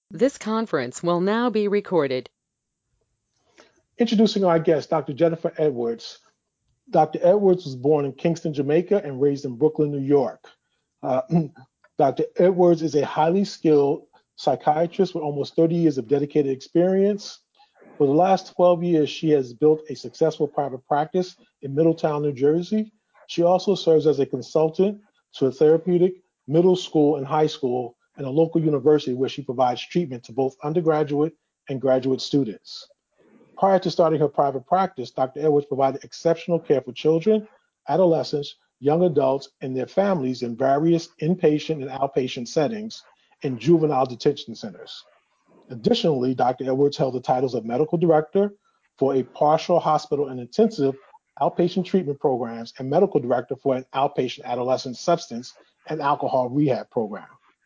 This conference will now be recorded. Introducing our guest, Dr. Jennifer Edwards. Dr. Edwards was born in Kingston, Jamaica, and raised in Brooklyn, New York. Uh, Dr. Edwards is a highly skilled psychiatrist with almost 30 years of dedicated experience. For the last 12 years, she has built a successful private practice in Middletown, New Jersey. She also serves as a consultant to a therapeutic middle school and high school and a local university where she provides treatment to both undergraduate and graduate students. Prior to starting her private practice, Dr. Edwards provided exceptional care for children, adolescents, young adults, and their families in various inpatient and outpatient settings in juvenile detention centers. Additionally, Dr. Edwards held the titles of medical director for a partial hospital and intensive outpatient treatment programs and medical director for an outpatient adolescent substance and alcohol rehab program.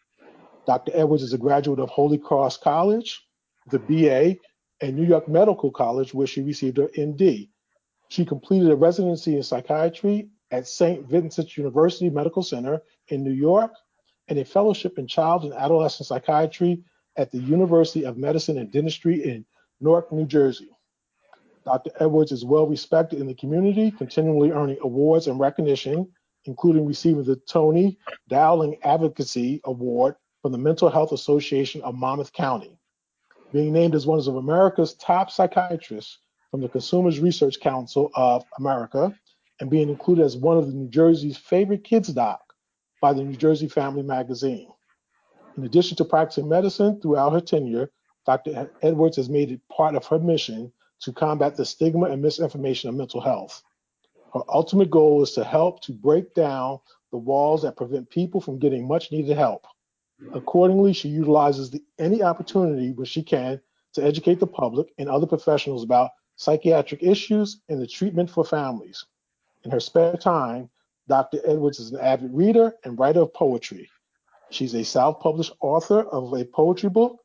Dr. Edwards is a graduate of Holy Cross College, the BA, and New York Medical College, where she received her MD. She completed a residency in psychiatry at St. Vincent's University Medical Center in New York and a fellowship in child and adolescent psychiatry at the University of Medicine and Dentistry in Newark, New Jersey. Dr. Edwards is well respected in the community, continually earning awards and recognition, including receiving the Tony Dowling Advocacy Award from the Mental Health Association of Monmouth County, being named as one of America's top psychiatrists from the Consumers Research Council of America, and being included as one of the New Jersey's favorite kids doc by the New Jersey Family Magazine. In addition to practicing medicine throughout her tenure, Dr. Edwards has made it part of her mission to combat the stigma and misinformation of mental health. Her ultimate goal is to help to break down the walls that prevent people from getting much needed help. Accordingly, she utilizes any opportunity where she can to educate the public and other professionals about psychiatric issues and the treatment for families. In her spare time, Dr. Edwards is an avid reader and writer of poetry. She's a self-published author of a poetry book.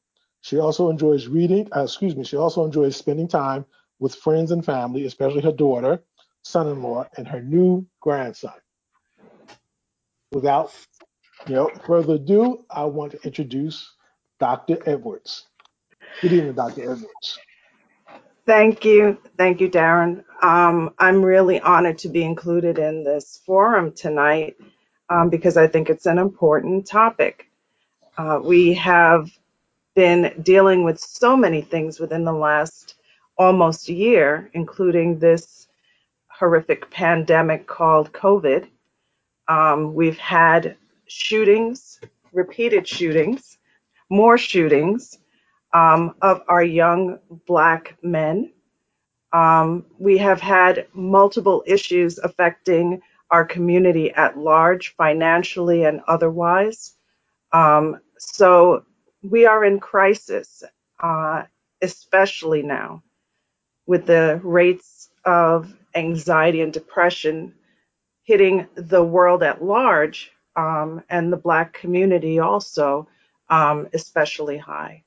She also enjoys spending time with friends and family, especially her daughter, son-in-law, and her new grandson. Without further ado, I want to introduce Dr. Edwards. Good evening, Dr. Edwards. Thank you. Thank you, Darren. I'm really honored to be included in this forum tonight because I think it's an important topic. We have been dealing with so many things within the last almost year, including this horrific pandemic called COVID. We've had shootings, repeated shootings, more shootings of our young Black men. We have had multiple issues affecting our community at large, financially and otherwise. So we are in crisis, especially now with the rates of anxiety and depression hitting the world at large, and the Black community also, especially high.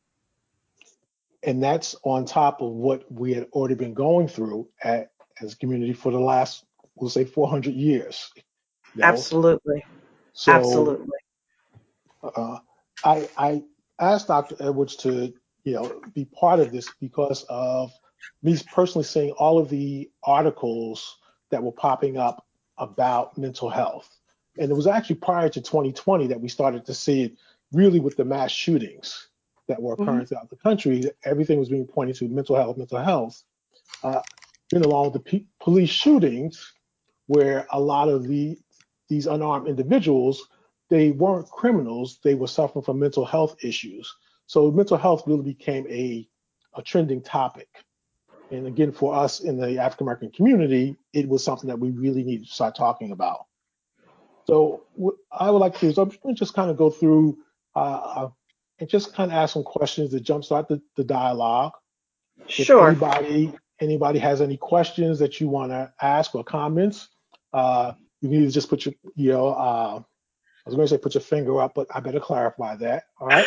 And that's on top of what we had already been going through as a community for the last, we'll say, 400 years. You know, Absolutely. so Absolutely. uh, I asked Dr. Edwards to, be part of this because of me personally seeing all of the articles that were popping up about mental health. And it was actually prior to 2020 that we started to see it really with the mass shootings that were Mhm. occurring throughout the country. Everything was being pointed to mental health, mental health. Uh, then along with the police shootings, where a lot of these unarmed individuals, they weren't criminals, they were suffering from mental health issues. So mental health really became a trending topic. And again, for us in the African American community, it was something that we really needed to start talking about. So what I would like to do is I'm going to just kind of go through and just kind of ask some questions to jumpstart the dialogue. If Sure. anybody has any questions that you want to ask or comments, you need to just put I was going to say put your finger up, but I better clarify that. All right.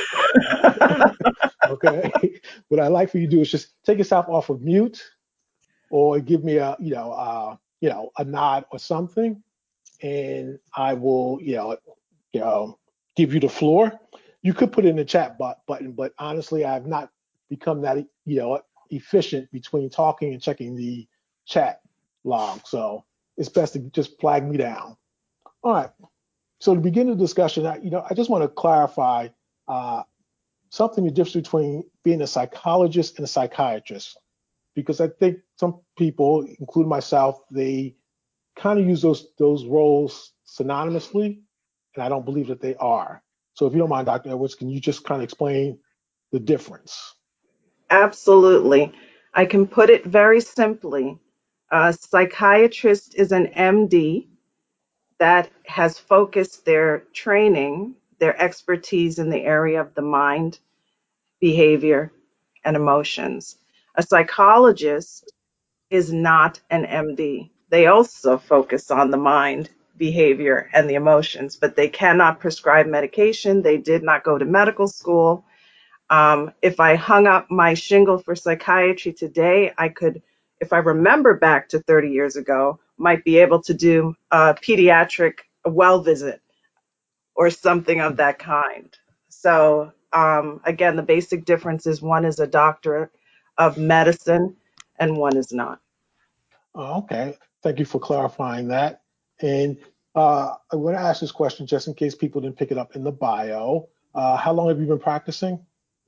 Okay. What I like for you to do is just take yourself off of mute or give me a nod or something, and I will, give you the floor. You could put it in the chat button, but honestly, I've not become that efficient between talking and checking the chat log. So it's best to just flag me down. All right. So to begin the discussion, I just want to clarify uh, something the difference between being a psychologist and a psychiatrist, because I think some people, including myself, they kind of use those roles synonymously, and I don't believe that they are. So if you don't mind, Dr. Edwards, can you just kind of explain the difference? Absolutely. I can put it very simply. A psychiatrist is an MD that has focused their training, their expertise in the area of the mind, behavior, and emotions. A psychologist is not an MD. They also focus on the mind, behavior, and the emotions, but they cannot prescribe medication. They did not go to medical school. If I hung up my shingle for psychiatry today, I could, if I remember back to 30 years ago, might be able to do a pediatric well visit or something of that kind. So, again, the basic difference is one is a doctor of medicine and one is not. Okay, thank you for clarifying that. And I'm going to ask this question just in case people didn't pick it up in the bio. How long have you been practicing?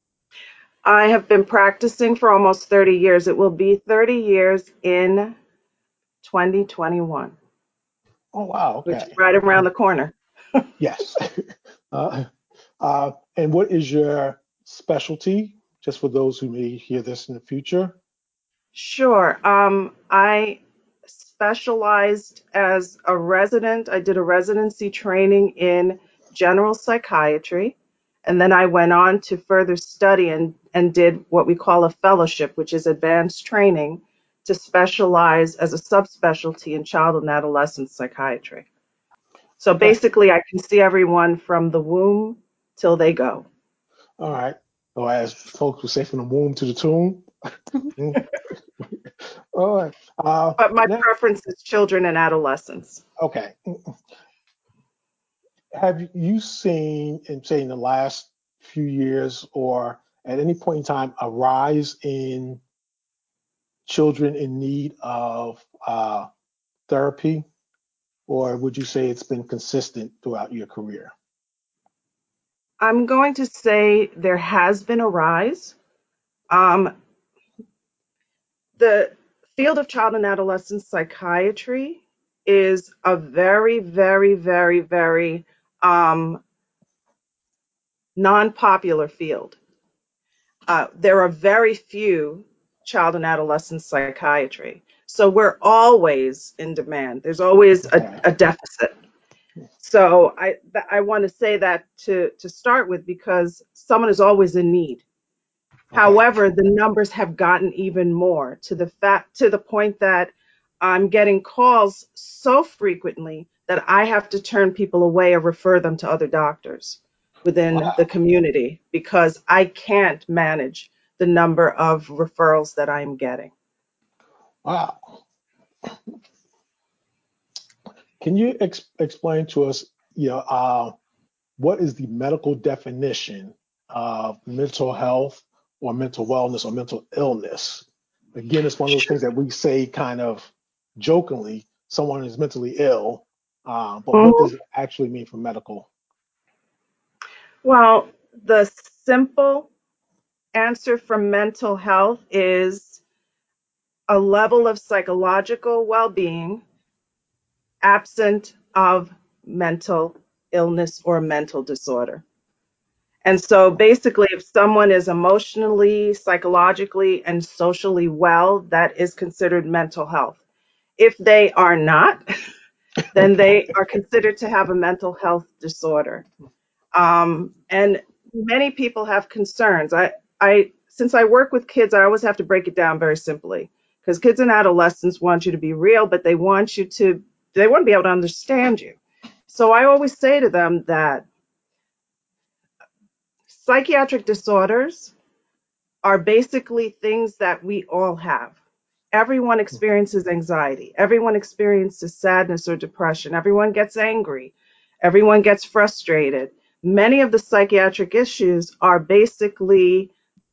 I have been practicing for almost 30 years. It will be 30 years in 2021, Oh, wow. which is Okay. right around the corner. Yes. uh, and what is your specialty, just for those who may hear this in the future? Sure. I specialized as a resident. I did a residency training in general psychiatry, and then I went on to further study and did what we call a fellowship, which is advanced training to specialize as a subspecialty in child and adolescent psychiatry. So Okay. basically, I can see everyone from the womb till they go. All right. Or as folks would say, from the womb to the tomb. Mm. All right. But my Now, preference is children and adolescents. okay. Have you seen, in say, in the last few years, or at any point in time, a rise in children in need of therapy, or would you say it's been consistent throughout your career? I'm going to say there has been a rise. Um, the field of child and adolescent psychiatry is a very, very, very, very non popular field. There are very few child and adolescent psychiatry. So we're always in demand. There's always Okay. a deficit. So I want to say that to start with because someone is always in need. Okay. However, the numbers have gotten even more to the point that I'm getting calls so frequently that I have to turn people away or refer them to other doctors within the Wow. community because I can't manage the number of referrals that I'm getting. Wow. Can you explain to us, what is the medical definition of mental health or mental wellness or mental illness? Again, it's one of those things that we say kind of jokingly, someone is mentally ill, but what Mhm. does it actually mean for medical? Well, the simple answer for mental health is a level of psychological well being absent of mental illness or mental disorder. And so basically, if someone is emotionally, psychologically, and socially well, that is considered mental health. If they are not, then Okay. they are considered to have a mental health disorder. And many people have concerns. Since I work with kids, I always have to break it down very simply because kids and adolescents want you to be real, but they want to be able to understand you. So I always say to them that psychiatric disorders are basically things that we all have. Everyone experiences anxiety. Everyone experiences sadness or depression. Everyone gets angry. Everyone gets frustrated. Many of the psychiatric issues are basically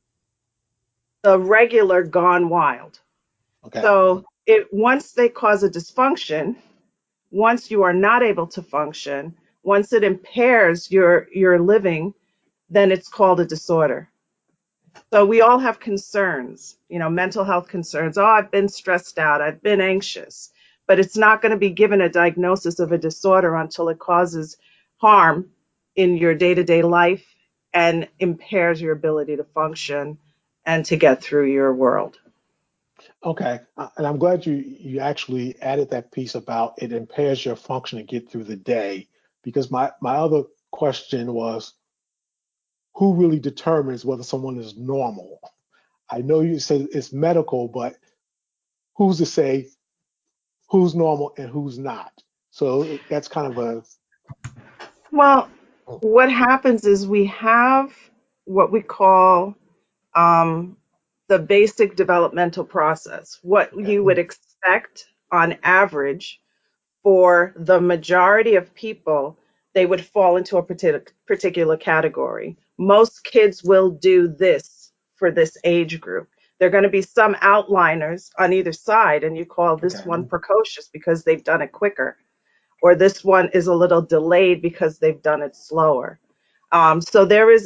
the regular gone wild. Okay. So once they cause a dysfunction, once you are not able to function, once it impairs your living, then it's called a disorder. So we all have concerns, mental health concerns. Oh, I've been stressed out, I've been anxious, but it's not going to be given a diagnosis of a disorder until it causes harm in your day-to-day life and impairs your ability to function and to get through your world. Okay. And I'm glad you actually added that piece about it impairs your function to get through the day, because my other question was who really determines whether someone is normal? I know you said it's medical, but who's to say who's normal and who's not? So that's kind of a Well, what happens is we have what we call um, the basic developmental process, what okay. you would expect on average for the majority of people, they would fall into a particular category. Most kids will do this for this age group. There are going to be some outliners on either side, and you call this Okay. one precocious because they've done it quicker, or this one is a little delayed because they've done it slower. So there is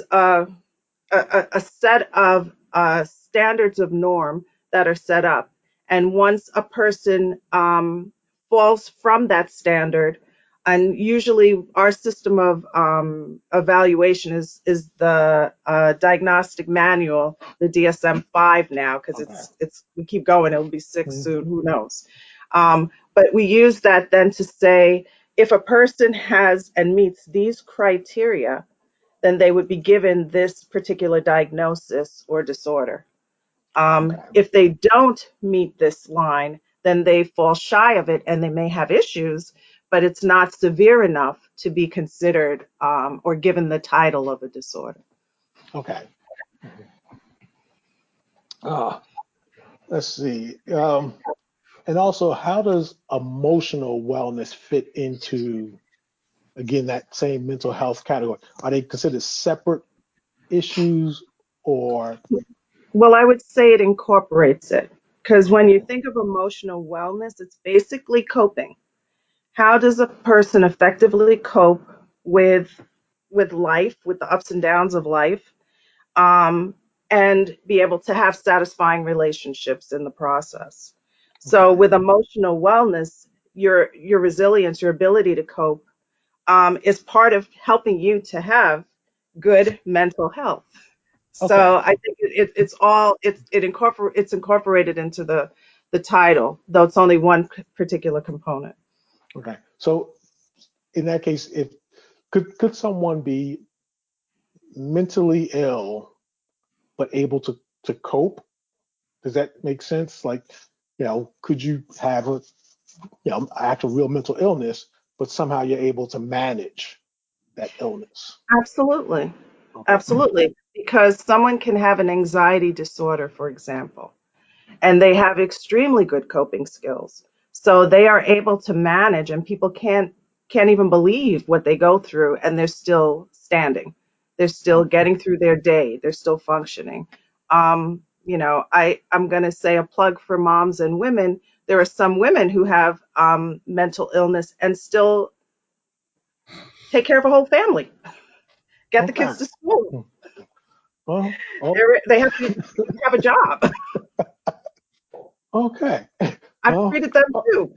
a set of standards of norm that are set up. And once a person falls from that standard, and usually our system of evaluation is the diagnostic manual, the DSM-5 now, because Okay. it's we keep going, it'll be six Mm, soon, who knows? But we use that then to say if a person has and meets these criteria, then they would be given this particular diagnosis or disorder. okay. If they don't meet this line, then they fall shy of it and they may have issues, but it's not severe enough to be considered or given the title of a disorder. Okay. Mhm. Uh, let's see. And also, how does emotional wellness fit into, again, that same mental health category? Are they considered separate issues or? Well, I would say it incorporates it because when you Okay. think of emotional wellness, it's basically coping. How does a person effectively cope with life, with the ups and downs of life, um, and be able to have satisfying relationships in the process? So, Okay. with emotional wellness, your resilience, your ability to cope, is part of helping you to have good mental health. Okay. So, I think it's all it's incorporated into the title, though it's only one particular component. Okay. So in that case, if could someone be mentally ill but able to cope? Does that make sense? Like, could you have a actual real mental illness, but somehow you're able to manage that illness? Absolutely. Okay. Absolutely. Because someone can have an anxiety disorder, for example, and they have extremely good coping skills. So they are able to manage, and people can't even believe what they go through, and they're still standing. They're still Okay. getting through their day. They're still functioning. I'm going to say a plug for moms and women. There are some women who have mental illness and still take care of a whole family, get the Okay. kids to school. Well, oh, They have to have a job. okay. I've Well, treated them too.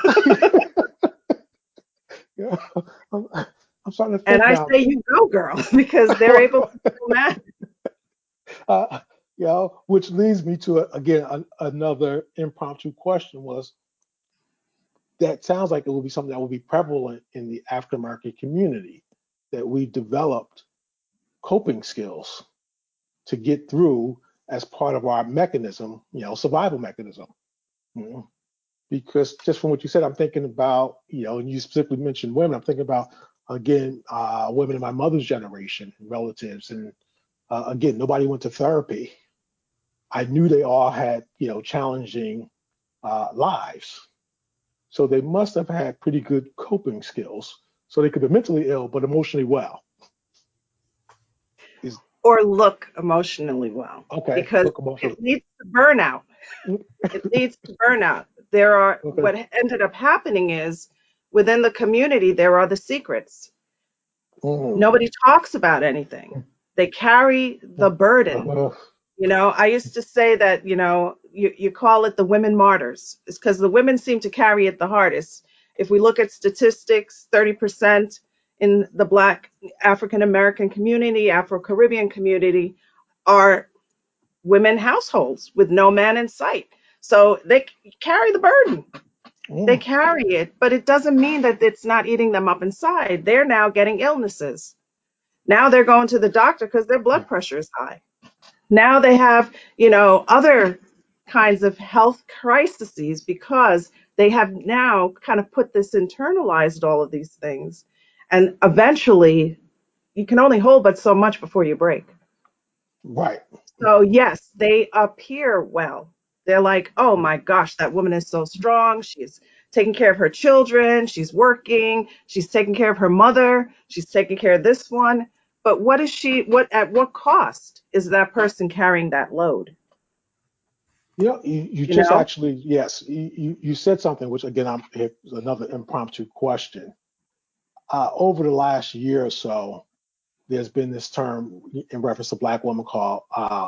yeah, I'm, I'm starting to And think I now. say, you go, girl, because they're able to still manage. uh, which leads me to again another impromptu question was that sounds like it will be something that will be prevalent in the African American community that we've developed coping skills to get through as part of our mechanism, survival mechanism. You know? Because just from what you said, I'm thinking about, and you specifically mentioned women, I'm thinking about, again, women in my mother's generation, relatives. And again, nobody went to therapy. I knew they all had, challenging lives. So they must have had pretty good coping skills. So they could be mentally ill, but emotionally well. or look emotionally well, Okay, because look emotional. it leads to burnout. It leads to burnout. There are Okay. what ended up happening is within the community there are the secrets. Mm. Nobody talks about anything. They carry the burden. Uh, I used to say that, you call it the women martyrs. It's because the women seem to carry it the hardest. If we look at statistics, 30% in the Black African American community, Afro Caribbean community are women households with no man in sight. So they carry the burden. They mm. carry it, but it doesn't mean that it's not eating them up inside. They're now getting illnesses. Now they're going to the doctor because their blood pressure is high. Now they have, other kinds of health crises because they have now kind of put this internalized all of these things. And eventually, you can only hold but so much before you break. Right. So, yes, they appear well. They're like, oh my gosh, that woman is so strong. She's taking care of her children. She's working. She's taking care of her mother. She's taking care of this one. But at what cost is that person carrying that load? You You just know? actually, yes, you said something, which again, it's another impromptu question. Over the last year or so, there's been this term in reference to Black women called,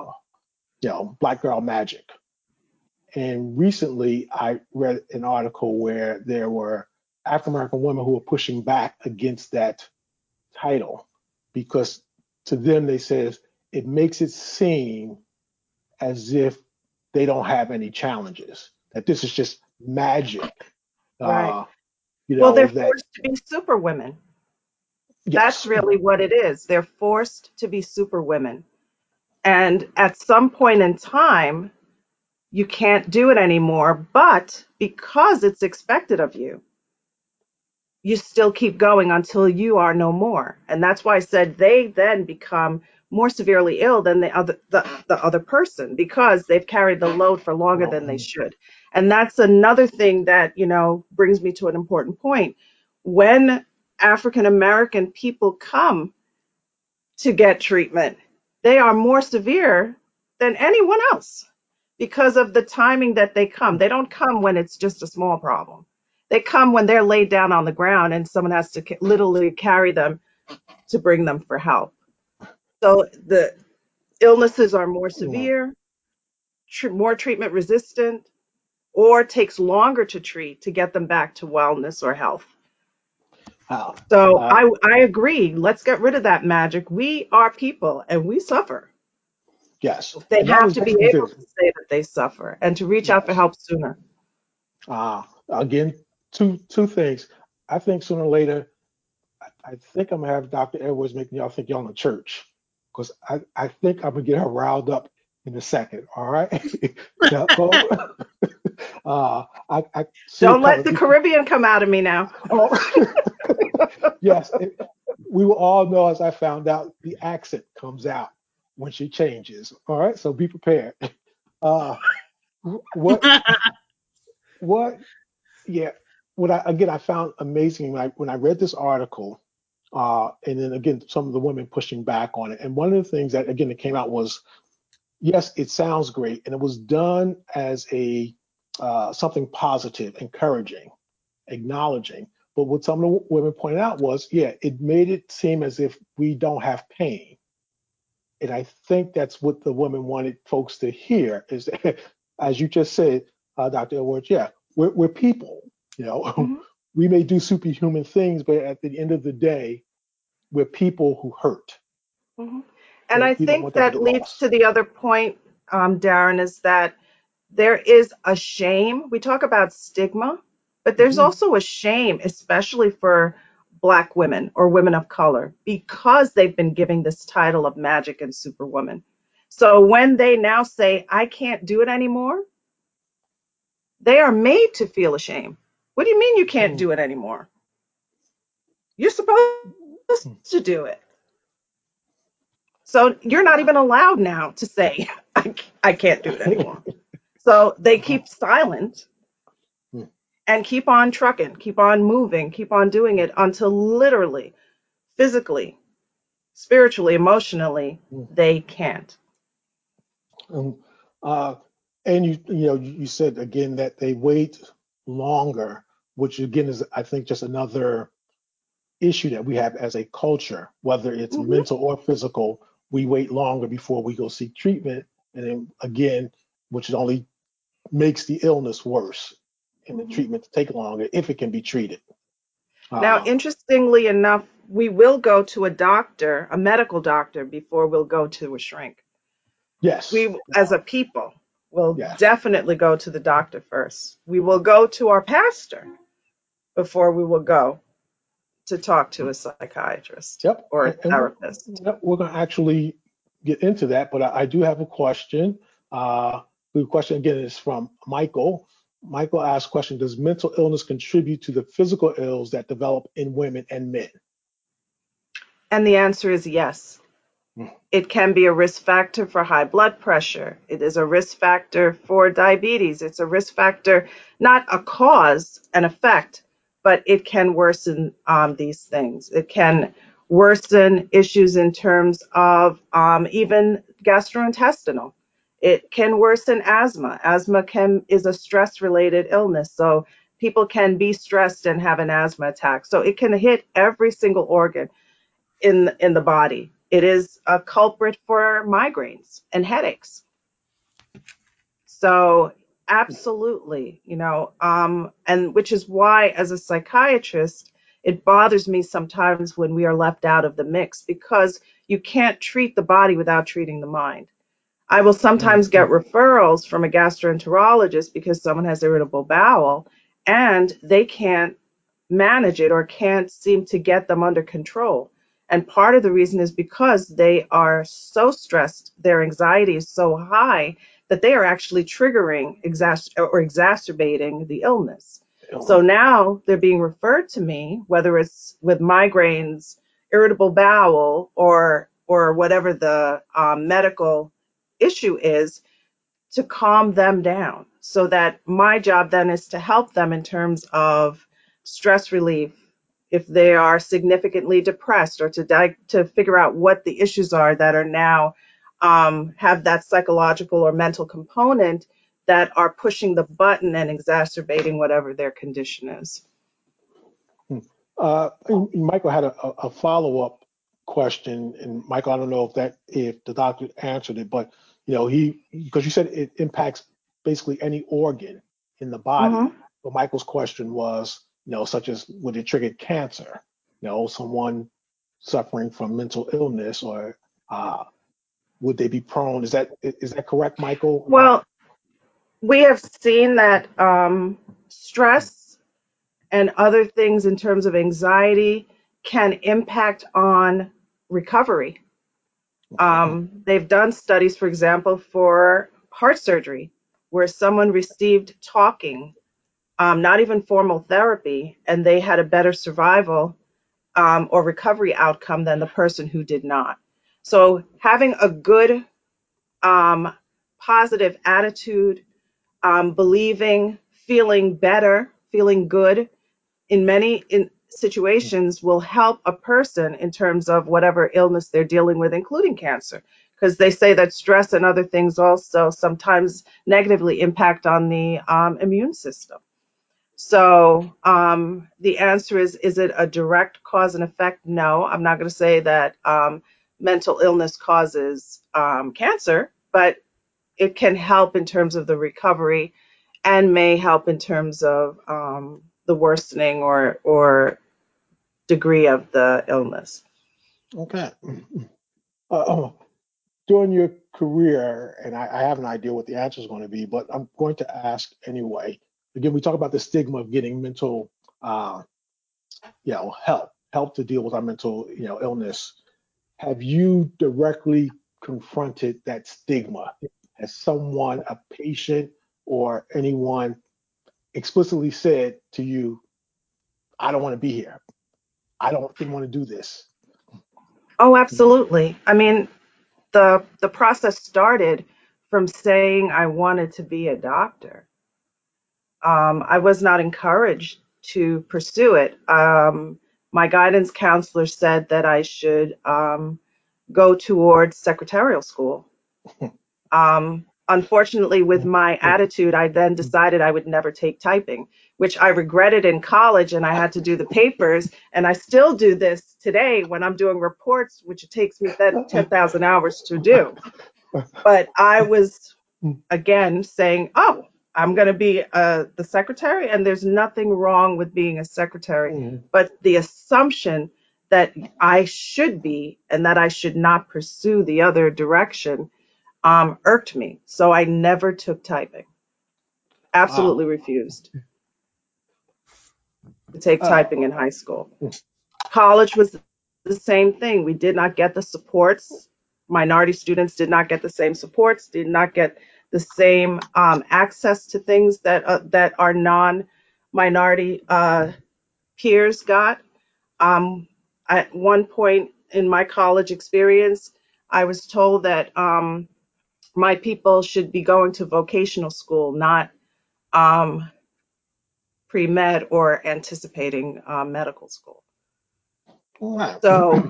Black girl magic. And recently, I read an article where there were African American women who were pushing back against that title because to them, they says it makes it seem as if they don't have any challenges, that this is just magic. Right. Uh, Well, they're that, forced to be super women. That's yes, really what it is. They're forced to be super women. And at some point in time, you can't do it anymore. But because it's expected of you, you still keep going until you are no more. And that's why I said they then become more severely ill than the other person because they've carried the load for longer than they well, should. And that's another thing that, brings me to an important point. When African American people come to get treatment, they are more severe than anyone else because of the timing that they come. They don't come when it's just a small problem. They come when they're laid down on the ground and someone has to literally carry them to bring them for help. So the illnesses are more well, severe, more treatment resistant, or takes longer to treat to get them back to wellness or health. uh, So uh, I agree. Let's get rid of that magic. We are people and we suffer. yes, They and that have was to be one of the able things. to say that they suffer and to reach out for Yes. help sooner. Again, two things. I think sooner or later, I think I'm gonna have Dr. Edwards making y'all think y'all in the church, because I think I'm gonna get her riled up in a second. All right. Now, I see it Don't let coming. the Caribbean come out of me now. Oh, yes, we will all know, as I found out, the accent comes out when she changes. All right, so be prepared. Uh, what what Yeah, what I found amazing when I read this article, and then again some of the women pushing back on it. And one of the things that again that came out was, yes, it sounds great, and it was done as a something positive, encouraging, acknowledging. But what some of the women pointed out was, yeah, it made it seem as if we don't have pain. And I think that's what the women wanted folks to hear is, as you just said, Dr. Edwards, yeah, we're people, you know, Mhm, we may do superhuman things, but at the end of the day, we're people who hurt. mhm. And And I we don't think want that to that get leads lost. to the other point, Darren, is that there is a shame. We talk about stigma, but there's Hmm. also a shame, especially for Black women or women of color, because they've been giving this title of magic and superwoman. So when they now say, I can't do it anymore, they are made to feel ashamed. What do you mean you can't Hmm. do it anymore? You're supposed to do it. So you're not even allowed now to say, I can't do it anymore. So they keep silent and keep on trucking, keep on moving, keep on doing it until literally, physically, spiritually, emotionally, they can't. Um, uh, and you said again that they wait longer, which again is, I think, just another issue that we have as a culture, whether it's Hmm. mental or physical. We wait longer before we go seek treatment, and then again, which only makes the illness worse, and the Hmm. treatment to take longer if it can be treated. Now, Um, interestingly enough, we will go to a doctor, a medical doctor, before we'll go to a shrink. yes, We, as a people, will yes, definitely go to the doctor first. We will go to our pastor before we will go to talk to a psychiatrist yep. or a And therapist. we're going to actually get into that, but I do have a question. Uh, the question again is from Michael. Michael asked question, does mental illness contribute to the physical ills that develop in women and men? And the answer is yes. Mm, It can be a risk factor for high blood pressure. It is a risk factor for diabetes. It's a risk factor, not a cause and effect, but it can worsen these things. It can worsen issues in terms of even gastrointestinal. It can worsen asthma. Asthma is a stress related illness. So people can be stressed and have an asthma attack. So it can hit every single organ in the body. It is a culprit for migraines and headaches. So absolutely, and which is why as a psychiatrist, it bothers me sometimes when we are left out of the mix because you can't treat the body without treating the mind. I will mm, sometimes get referrals from a gastroenterologist because someone has irritable bowel and they can't manage it or can't seem to get them under control. And part of the reason is because they are so stressed, their anxiety is so high that they are actually triggering or exacerbating the illness. So illness. now they're being referred to me, whether it's with migraines, irritable bowel, or whatever the medical issue is, to calm them down so that my job then is to help them in terms of stress relief if they are significantly depressed or to figure out what the issues are that are now have that psychological or mental component that are pushing the button and exacerbating whatever their condition is. Mm. Michael had a follow-up question, and Michael, I don't know if the doctor answered it, but he because you said it impacts basically any organ in the body. Hmm. But Michael's question was, such as would it trigger cancer? Someone suffering from mental illness, or uh, would they be prone? Is that correct, Michael? Well, we have seen that stress and other things in terms of anxiety can impact on recovery. Okay. They've done studies, for example, for heart surgery, where someone received talking, not even formal therapy, and they had a better survival or recovery outcome than the person who did not. So having a good, um, positive attitude, believing, feeling better, feeling good in many situations will help a person in terms of whatever illness they're dealing with, including cancer, because they say that stress and other things also sometimes negatively impact on the immune system. So the answer is it a direct cause and effect? No, I'm not going to say that mental illness causes cancer, but it can help in terms of the recovery and may help in terms of the worsening or degree of the illness. Okay. Uh, During your career, and I have an idea what the answer is going to be, but I'm going to ask anyway. Again, we talk about the stigma of getting mental, uh, help to deal with our mental, illness. Have you directly confronted that stigma? Has someone, a patient, or anyone explicitly said to you, "I don't want to be here. I don't even want to do this." Oh, absolutely. I mean, the process started from saying I wanted to be a doctor. I was not encouraged to pursue it. My guidance counselor said that I should go towards secretarial school. Unfortunately, with my attitude, I then decided I would never take typing, which I regretted in college, and I had to do the papers. And I still do this today when I'm doing reports, which it takes me 10,000 hours to do. But I was, again, saying, oh, I'm going to be the secretary, and there's nothing wrong with being a secretary. But the assumption that I should be and that I should not pursue the other direction irked me. So I never took typing. Absolutely Wow. refused to take Uh, typing in high school. College was the same thing. We did not get the supports. Minority students did not get the same supports, did not get the same access to things that our non-minority peers got. At one point in my college experience, I was told that my people should be going to vocational school, not um, pre-med or anticipating medical school. wow. So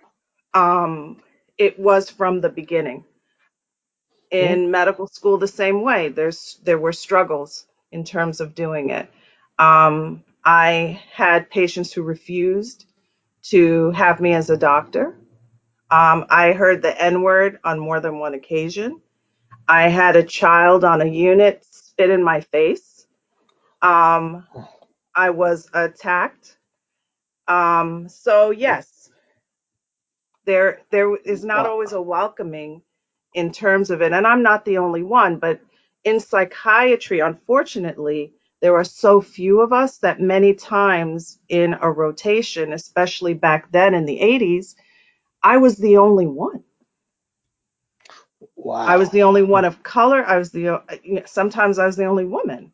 it was from the beginning. In medical school, the same way. There were struggles in terms of doing it. I had patients who refused to have me as a doctor. I heard the N word on more than one occasion. I had a child on a unit spit in my face. Um, I was attacked. So yes, there is not Wow. always a welcoming in terms of it, and I'm not the only one, but in psychiatry, unfortunately, there are so few of us that many times in a rotation, especially back then in the 80s, I was the only one. I was Wow. the only one of color. I was sometimes I was the only woman.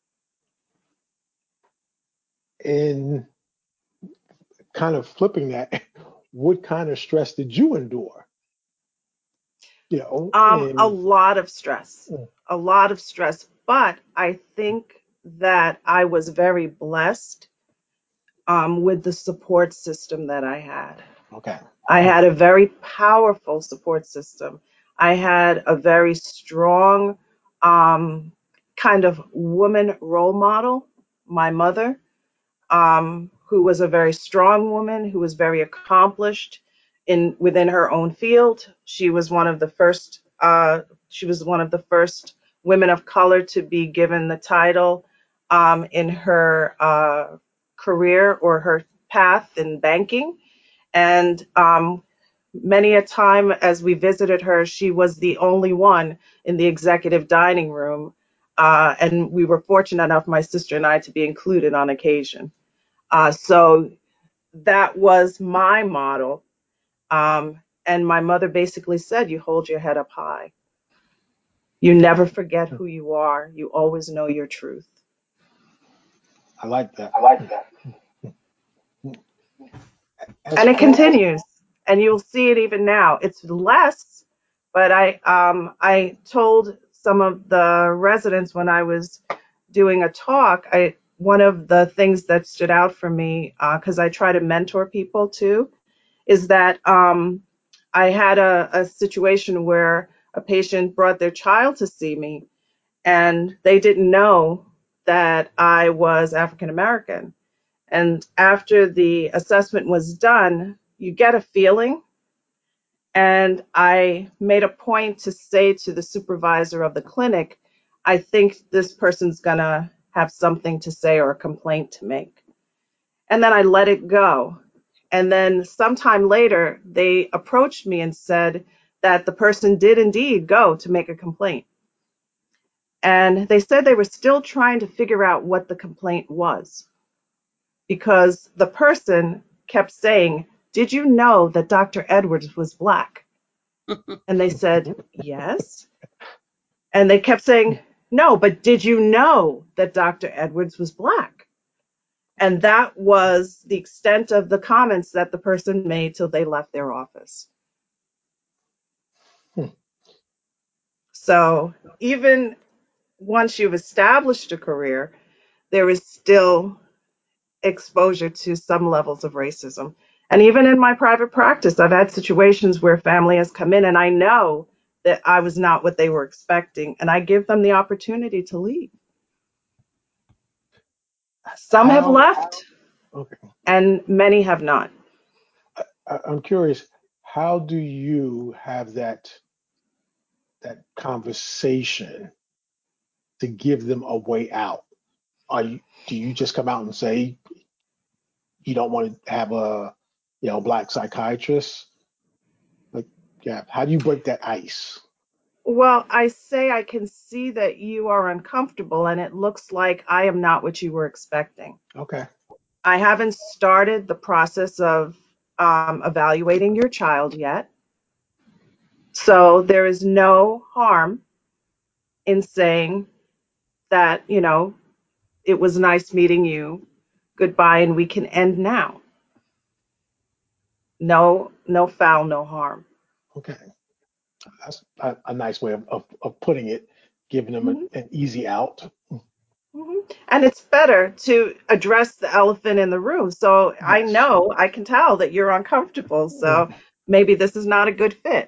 And kind of flipping that, what kind of stress did you endure? You know, A and lot of stress, a lot of stress. But I think that I was very blessed with the support system that I had. okay. I had a very powerful support system. I had a very strong um, kind of woman role model, my mother, who was a very strong woman, who was very accomplished in within her own field. She was one of the first. She was one of the first women of color to be given the title in her career or her path in banking. And many a time as we visited her, she was the only one in the executive dining room. And we were fortunate enough, my sister and I, to be included on occasion. So that was my model. And my mother basically said, you hold your head up high. You never forget who you are. You always know your truth. I like that. As And it far as continues. And you'll see it even now. It's less, but I told some of the residents when I was doing a talk, one of the things that stood out for me, because I try to mentor people too, is that I had a situation where a patient brought their child to see me, and they didn't know that I was African American. And after the assessment was done, you get a feeling. And I made a point to say to the supervisor of the clinic, I think this person's going to have something to say or a complaint to make. And then I let it go. And then sometime later, they approached me and said that the person did indeed go to make a complaint. And they said they were still trying to figure out what the complaint was because the person kept saying, did you know that Dr. Edwards was black? And they said, yes. And they kept saying, no, but did you know that Dr. Edwards was black? And that was the extent of the comments that the person made till they left their office. So even once you've established a career, there is still exposure to some levels of racism. And even in my private practice, I've had situations where family has come in and I know that I was not what they were expecting, and I give them the opportunity to leave. Some have How, left okay, and many have not. I'm curious, how do you have that conversation to give them a way out? Do you just come out and say you don't want to have a black psychiatrist? Like, yeah, how do you break that ice? Well, I say I can see that you are uncomfortable and it looks like I am not what you were expecting. Okay. I haven't started the process of evaluating your child yet. So there is no harm in saying that, it was nice meeting you. Goodbye, and we can end now. No, no foul, no harm. Okay. That's a nice way of putting it, giving them Mhm, an easy out. mhm. And it's better to address the elephant in the room. So I Yes. know, I can tell that you're uncomfortable. So Mm. maybe this is not a good fit.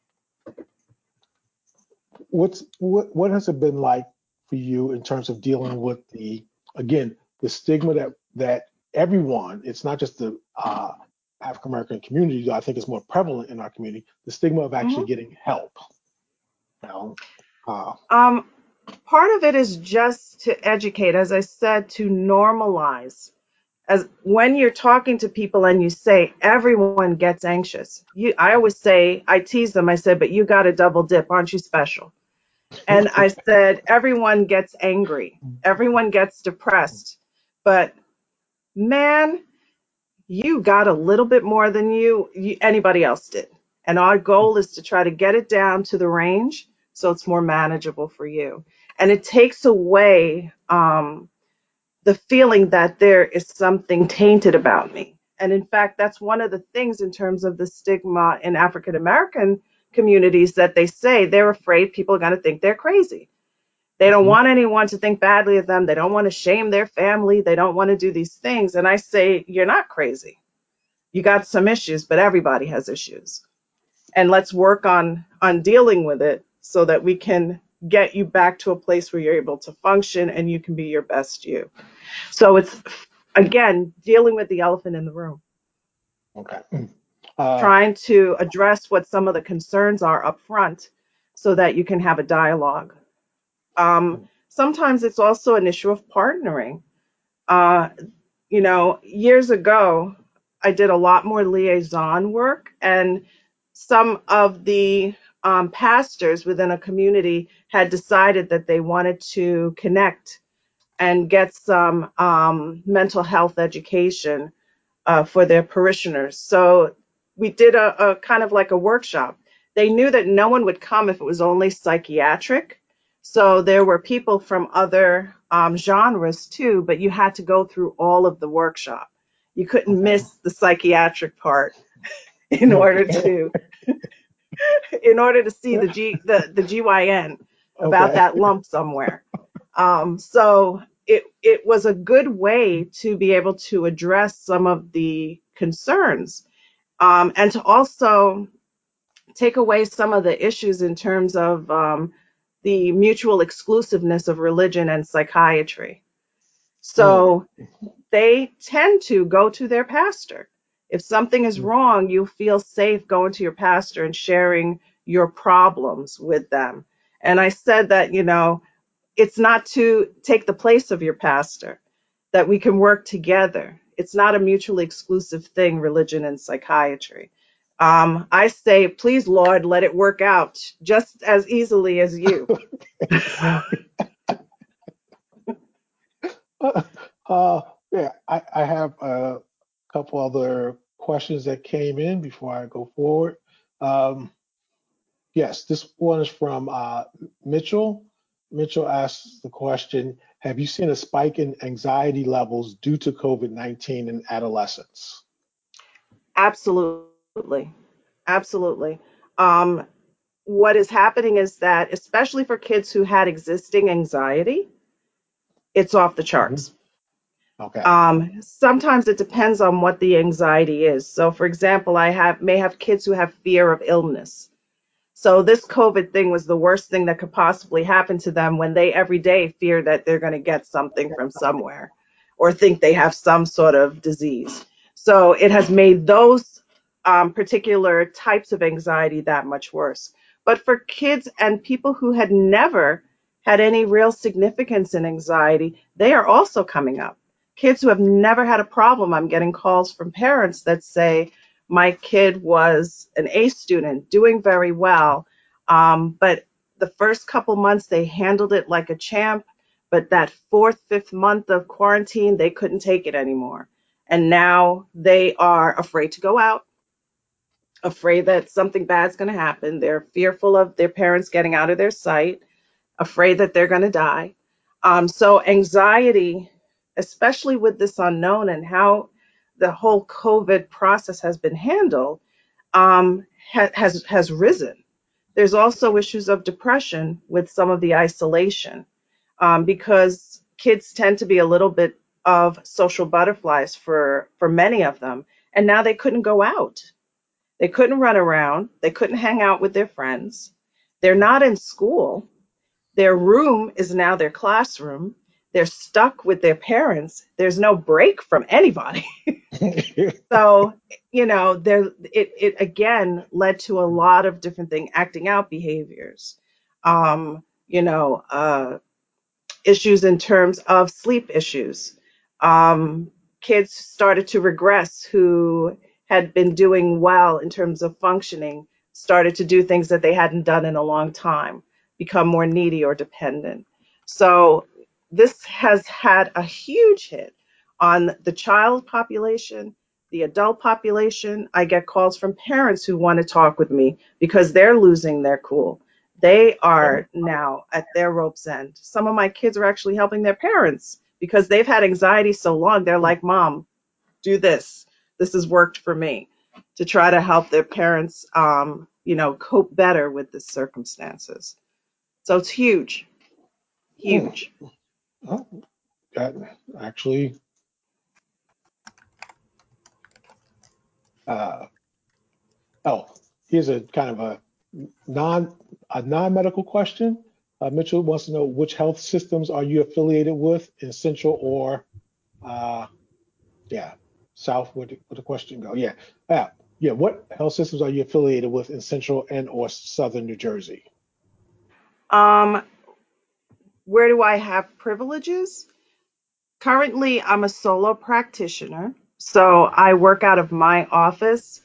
What has it been like for you in terms of dealing with the stigma that everyone, it's not just the African American community, though I think it's more prevalent in our community, the stigma of actually Mhm. getting help. You know, uh, Um, Part of it is just to educate, as I said, to normalize. As when you're talking to people and you say everyone gets anxious, I always say, I tease them, I said, but you got a double dip, aren't you special? And I said everyone gets angry, everyone gets depressed, but man, you got a little bit more than anybody else did. And our goal is to try to get it down to the range so it's more manageable for you. And it takes away the feeling that there is something tainted about me. And in fact, that's one of the things in terms of the stigma in African American communities that they say they're afraid people are going to think they're crazy. They don't mhm. want anyone to think badly of them. They don't want to shame their family. They don't want to do these things. And I say, you're not crazy. You got some issues, but everybody has issues. And let's work on dealing with it so that we can get you back to a place where you're able to function and you can be your best you. So it's again dealing with the elephant in the room, Okay. Uh, trying to address what some of the concerns are up front so that you can have a dialogue. Sometimes it's also an issue of partnering. Uh, Years ago, I did a lot more liaison work, and some of the pastors within a community had decided that they wanted to connect and get some mental health education for their parishioners. So we did a kind of like a workshop. They knew that no one would come if it was only psychiatric. So there were people from other genres too, but you had to go through all of the workshop. You couldn't okay. miss the psychiatric part in order Okay. to see the GYN about Okay. that lump somewhere. So it was a good way to be able to address some of the concerns, and to also take away some of the issues in terms of the mutual exclusiveness of religion and psychiatry. Mm, So they tend to go to their pastor. If something is mm. wrong, you feel safe going to your pastor and sharing your problems with them. And I said that, it's not to take the place of your pastor, that we can work together. It's not a mutually exclusive thing, religion and psychiatry. I say, please, Lord, let it work out just as easily as you. Uh, yeah, I have a couple other questions that came in before I go forward. Um, yes, this one is from Mitchell. Mitchell asks the question, have you seen a spike in anxiety levels due to COVID-19 in adolescents? Absolutely. Absolutely. Um, what is happening is that, especially for kids who had existing anxiety, it's off the Hmm. charts. Okay. Sometimes it depends on what the anxiety is. So, for example, may have kids who have fear of illness. So this COVID thing was the worst thing that could possibly happen to them when they every day fear that they're going to get something from somewhere or think they have some sort of disease. So it has made those particular types of anxiety that much worse. But for kids and people who had never had any real significance in anxiety, they are also coming up. Kids who have never had a problem. I'm getting calls from parents that say, my kid was an A student, doing very well. But the first couple months, they handled it like a champ. But that fourth, fifth month of quarantine, they couldn't take it anymore. And now they are afraid to go out, afraid that something bad's going to happen. They're fearful of their parents getting out of their sight, afraid that they're going to die. So, anxiety, especially with this unknown and how the whole COVID process has been handled, has risen. There's also issues of depression with some of the isolation, because kids tend to be a little bit of social butterflies for many of them, and now they couldn't go out, they couldn't run around, they couldn't hang out with their friends. They're not in school. Their room is now their classroom. They're stuck with their parents. There's no break from anybody. So, it again led to a lot of different things, acting out behaviors, um, you know, uh, issues in terms of sleep issues. Um, Kids started to regress who had been doing well in terms of functioning, started to do things that they hadn't done in a long time, become more needy or dependent. So this has had a huge hit on the child population, the adult population. I get calls from parents who want to talk with me because they're losing their cool. They are now at their rope's end. Some of my kids are actually helping their parents because they've had anxiety so long. They're like, Mom, do this. This has worked for me, to try to help their parents, cope better with the circumstances. So it's huge, Mm. huge. Oh, that actually, uh, oh, here's a kind of non a non-medical question. Mitchell wants to know which health systems are you affiliated with in Central or uh, yeah, South. Where the question go? Yeah, yeah. What health systems are you affiliated with in Central and or Southern New Jersey? Um, where do I have privileges? Currently, I'm a solo practitioner, so I work out of my office.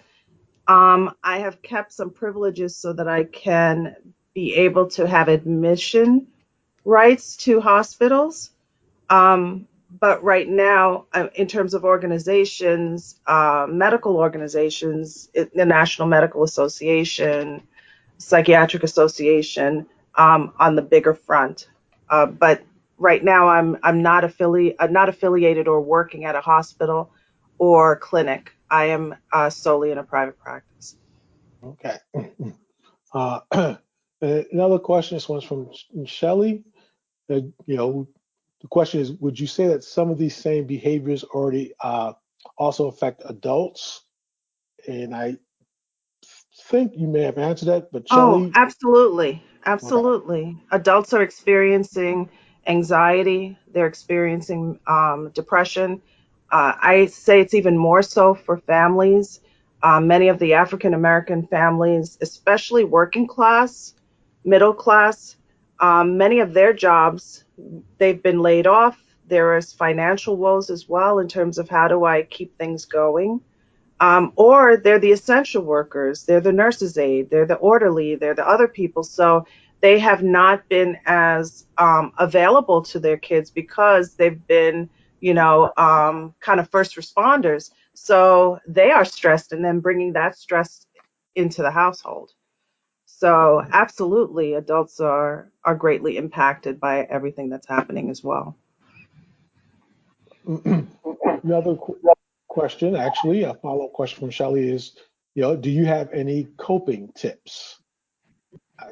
I have kept some privileges so that I can be able to have admission rights to hospitals. But right now, in terms of organizations, medical organizations, the National Medical Association, Psychiatric Association, on the bigger front. But right now, I'm not affiliated or working at a hospital or clinic. I am solely in a private practice. Okay. Uh, another question. This one's from Shelley. You know, the question is, would you say that some of these same behaviors already also affect adults? And I think you may have answered that, but Oh, Shelley, absolutely. okay, Absolutely. Adults are experiencing anxiety, they're experiencing depression. I say it's even more so for families. Many of the African American families, especially working class, middle class, many of their jobs, they've been laid off. There is financial woes as well in terms of how do I keep things going, or they're the essential workers, they're the nurse's aide, they're the orderly, they're the other people. So they have not been as available to their kids because they've been, kind of first responders. So they are stressed and then bringing that stress into the household. So absolutely, adults are greatly impacted by everything that's happening as well. another question, actually, a follow-up question from Shelley is, do you have any coping tips? I,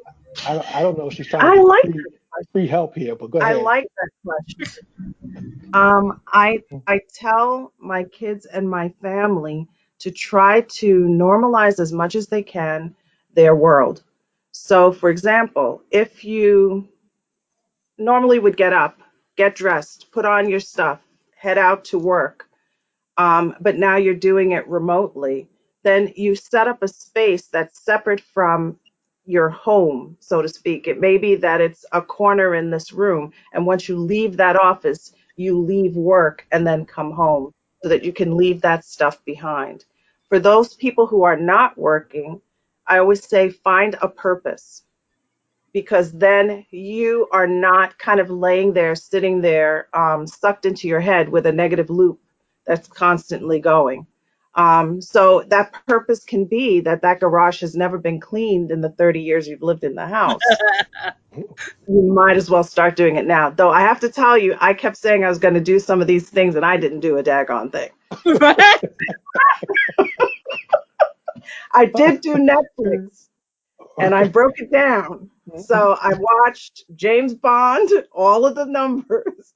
I don't know if she's trying to I get like free help here, but go I ahead. like that question. I tell my kids and my family to try to normalize as much as they can their world. So, for example, if you normally would get up, get dressed, put on your stuff, head out to work, but now you're doing it remotely, then you set up a space that's separate from your home, so to speak. It may be that it's a corner in this room, and once you leave that office, you leave work and then come home so that you can leave that stuff behind. For those people who are not working, I always say find a purpose, because then you are not kind of laying there, sitting there, sucked into your head with a negative loop that's constantly going. So that purpose can be that that garage has never been cleaned in the 30 years you've lived in the house. You might as well start doing it now. Though I have to tell you, I kept saying I was going to do some of these things and I didn't do a daggone thing. Right? I did do Netflix and I Okay. broke it down. So I watched James Bond, all of the numbers.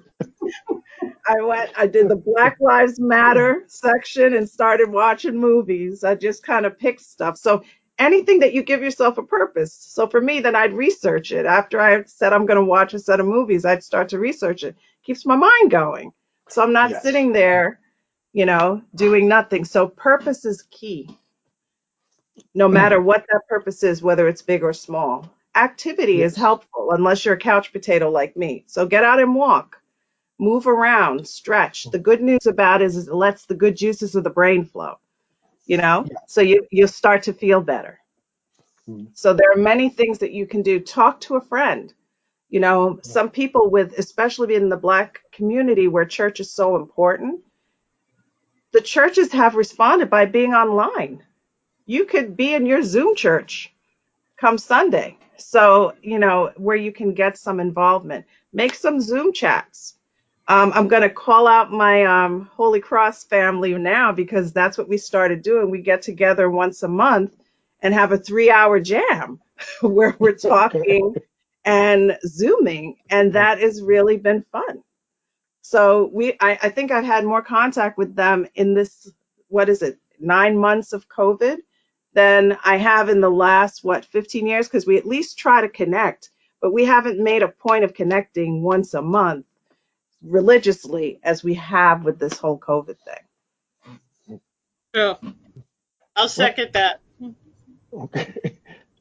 I did the Black Lives Matter section and started watching movies. I just kind of picked stuff. So anything that you give yourself a purpose. So for me, then I'd research it. After I said I'm going to watch a set of movies, I'd start to research it. Keeps my mind going. So I'm not Yes. sitting there, doing nothing. So purpose is key, no matter what that purpose is, whether it's big or small. Activity is Yes. helpful unless you're a couch potato like me. So get out and walk, move around, stretch. The good news about it is it lets the good juices of the brain flow, Yes. so you'll start to feel better. Mm. So there are many things that you can do. Talk to a friend. Some people with, especially in the Black community where church is so important, the churches have responded by being online. You could be in your Zoom church come Sunday. So, where you can get some involvement, make some Zoom chats. I'm going to call out my Holy Cross family now because that's what we started doing. We get together once a month and have a 3-hour jam where we're Okay. talking and Zooming, and that has really been fun. So I think I've had more contact with them in this, what is it, 9 months of COVID than I have in the last, 15 years, because we at least try to connect, but we haven't made a point of connecting once a month religiously as we have with this whole COVID thing. True. I'll Well, second that. okay.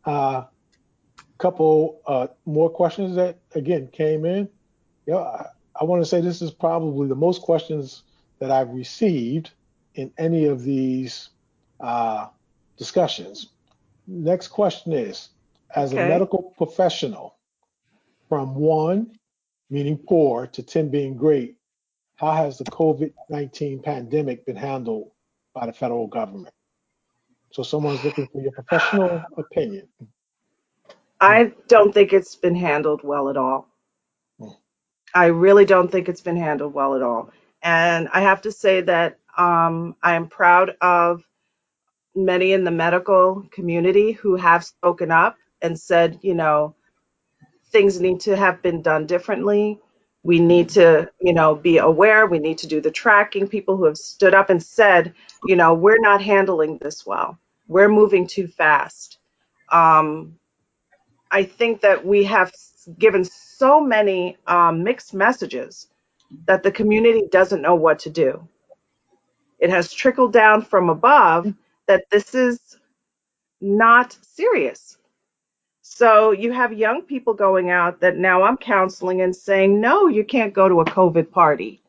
Couple more questions that again came in. Yeah, I want to say this is probably the most questions that I've received in any of these uh, discussions. Next question is, as a Okay. medical professional, from one, meaning poor, to 10 being great, how has the COVID-19 pandemic been handled by the federal government? So someone's looking for your professional opinion. Mm, I don't think it's been handled well at all. mm, I really don't think it's been handled well at all. And I have to say that I am proud of many in the medical community who have spoken up and said, things need to have been done differently. We need to, be aware. We need to do the tracking. People who have stood up and said, we're not handling this well. We're moving too fast. Um, I think that we have given so many mixed messages that the community doesn't know what to do. It has trickled down from above that this is not serious. So you have young people going out that now I'm counseling and saying, no, you can't go to a COVID party.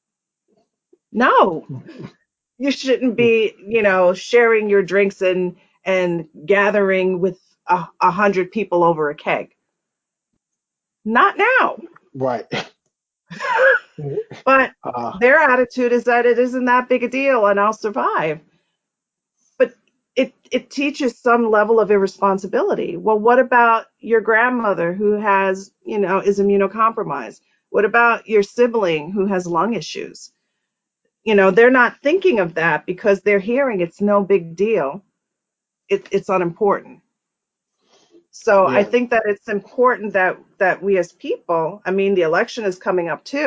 No, mm, you shouldn't mm. be, sharing your drinks and gathering with 100 people over a keg. Not now. Right. But Uh, their attitude is that it isn't that big a deal and I'll survive. But it teaches some level of irresponsibility. Well, what about your grandmother who has, is immunocompromised? What about your sibling who has lung issues? They're not thinking of that because they're hearing it's no big deal. It's unimportant. So I yeah. think that it's important that we as people, I mean, the election is coming up too,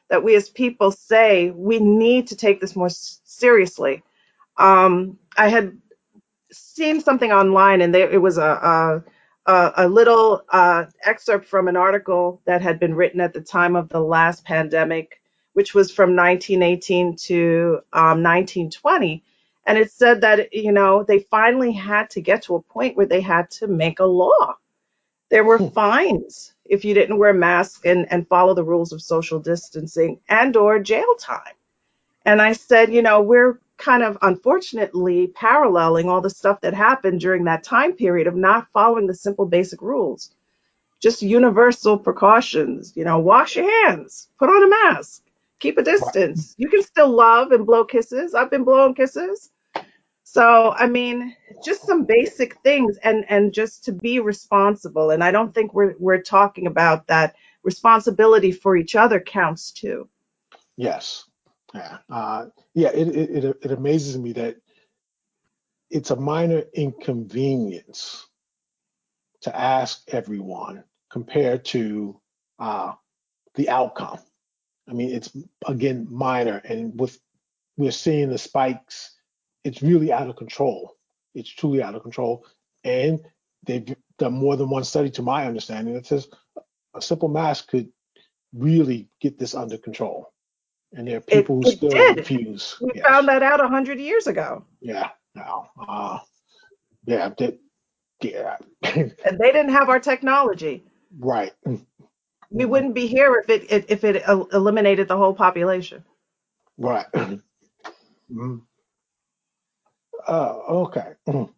that we as people say we need to take this more seriously. I had seen something online, and it was a little excerpt from an article that had been written at the time of the last pandemic, which was from 1918 to 1920. And it said that, they finally had to get to a point where they had to make a law. There were fines if you didn't wear a mask and follow the rules of social distancing, and or jail time. And I said, we're kind of unfortunately paralleling all the stuff that happened during that time period of not following the simple basic rules, just universal precautions. Wash your hands, put on a mask, keep a Right. distance. You can still love and blow kisses. I've been blowing kisses. So, I mean, just some basic things, and just to be responsible. And I don't think we're talking about that. Responsibility for each other counts too. Yes. Yeah. Yeah. It amazes me that it's a minor inconvenience to ask everyone compared to uh, the outcome. I mean, it's again minor, and with we're seeing the spikes, it's really out of control. It's truly out of control, and they've done more than one study, to my understanding, that says a simple mask could really get this under control. And there are It people who it still did. refuse. We found Yes, that out 100 years ago, yeah, no, yeah, yeah, and they didn't have our technology. right. We wouldn't be here if it eliminated the whole population. Right. Mhm. Okay.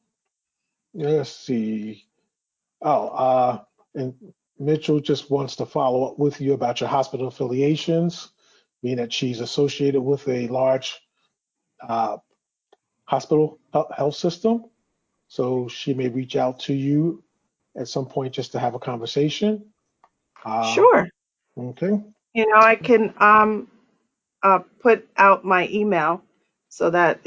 Let's see. Oh, and Mitchell just wants to follow up with you about your hospital affiliations, being that she's associated with a large uh, hospital health system. So she may reach out to you at some point just to have a conversation. Uh, Sure. okay. I can put out my email so that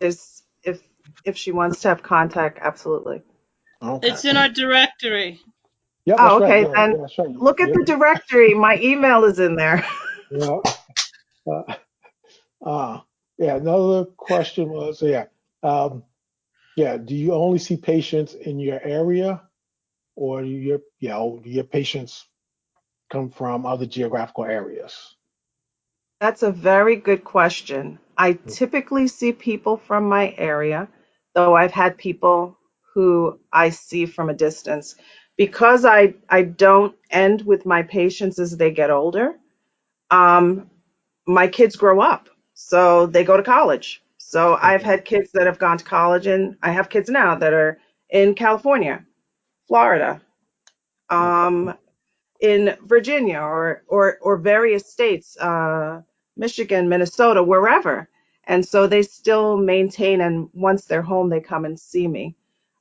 if she wants to have contact, absolutely. Okay. It's in our directory. Yeah, Oh, that's right. okay, Yeah, then yeah, that's right. look at Yeah, the directory. My email is in there. yeah. Uh, uh, yeah. Another question was, yeah, um, yeah. Do you only see patients in your area, or do your patients come from other geographical areas? That's a very good question. I typically see people from my area, though I've had people who I see from a distance. Because I don't end with my patients as they get older, um, my kids grow up. So they go to college. So I've Okay. had kids that have gone to college, and I have kids now that are in California, Florida, Okay. um, in Virginia, or various states, Michigan, Minnesota, wherever. And so they still maintain, and once they're home, they come and see me.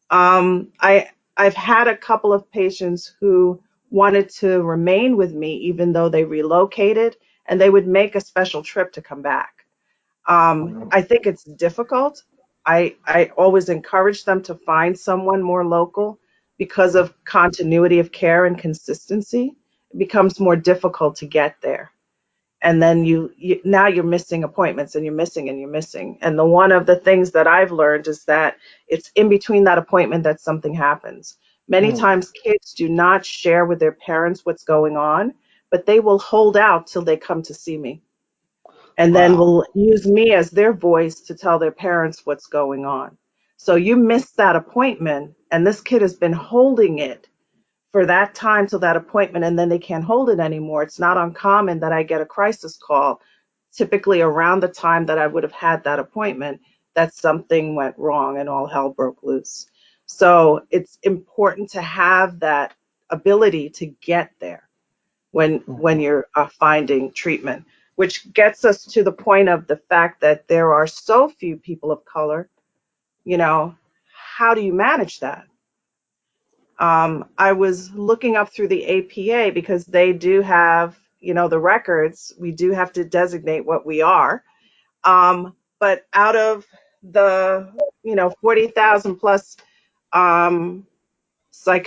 I've had a couple of patients who wanted to remain with me even though they relocated, and they would make a special trip to come back. I think it's difficult. I always encourage them to find someone more local because of continuity of care and consistency. It becomes more difficult to get there. And then you now you're missing appointments, and you're missing. And the one of the things that I've learned is that it's in between that appointment that something happens. Many Mm, times kids do not share with their parents what's going on, but they will hold out till they come to see me, and then wow. will use me as their voice to tell their parents what's going on. So you missed that appointment, and this kid has been holding it for that time till that appointment, and then they can't hold it anymore. It's not uncommon that I get a crisis call, typically around the time that I would have had that appointment, that something went wrong and all hell broke loose. So it's important to have that ability to get there when Mhm. you're finding treatment, which gets us to the point of the fact that there are so few people of color. You know, how do you manage that? I was looking up through the APA because they do have, the records. We do have to designate what we are. But out of the, 40,000 plus um,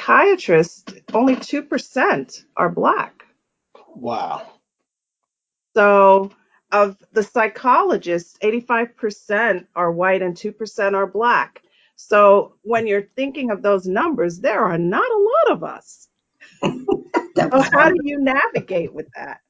psychiatrists, only 2% are Black. Wow. So of the psychologists, 85% are white and 2% are black. So when you're thinking of those numbers, there are not a lot of us. That So was how do wonderful. you navigate with that?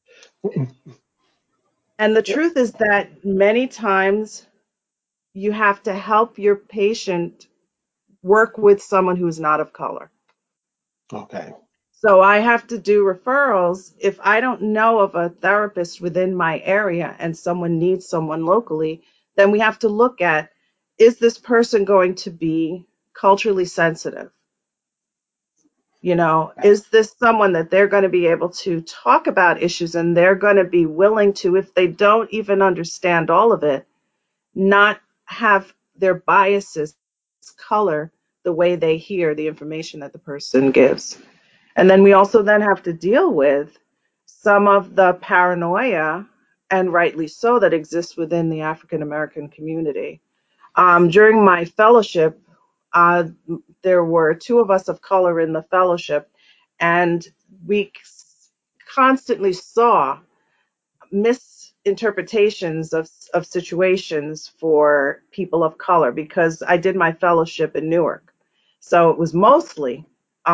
And the truth is that many times you have to help your patient work with someone who's not of color. Okay. So I have to do referrals. If I don't know of a therapist within my area and someone needs someone locally, then we have to look at, is this person going to be culturally sensitive? You know, is this someone that they're going to be able to talk about issues and they're going to be willing to, if they don't even understand all of it, not have their biases color the way they hear the information that the person gives. And then we also then have to deal with some of the paranoia, and rightly so, that exists within the African American community. During my fellowship, uh, there were two of us of color in the fellowship, and we constantly saw misinterpretations of situations for people of color because I did my fellowship in Newark. So it was mostly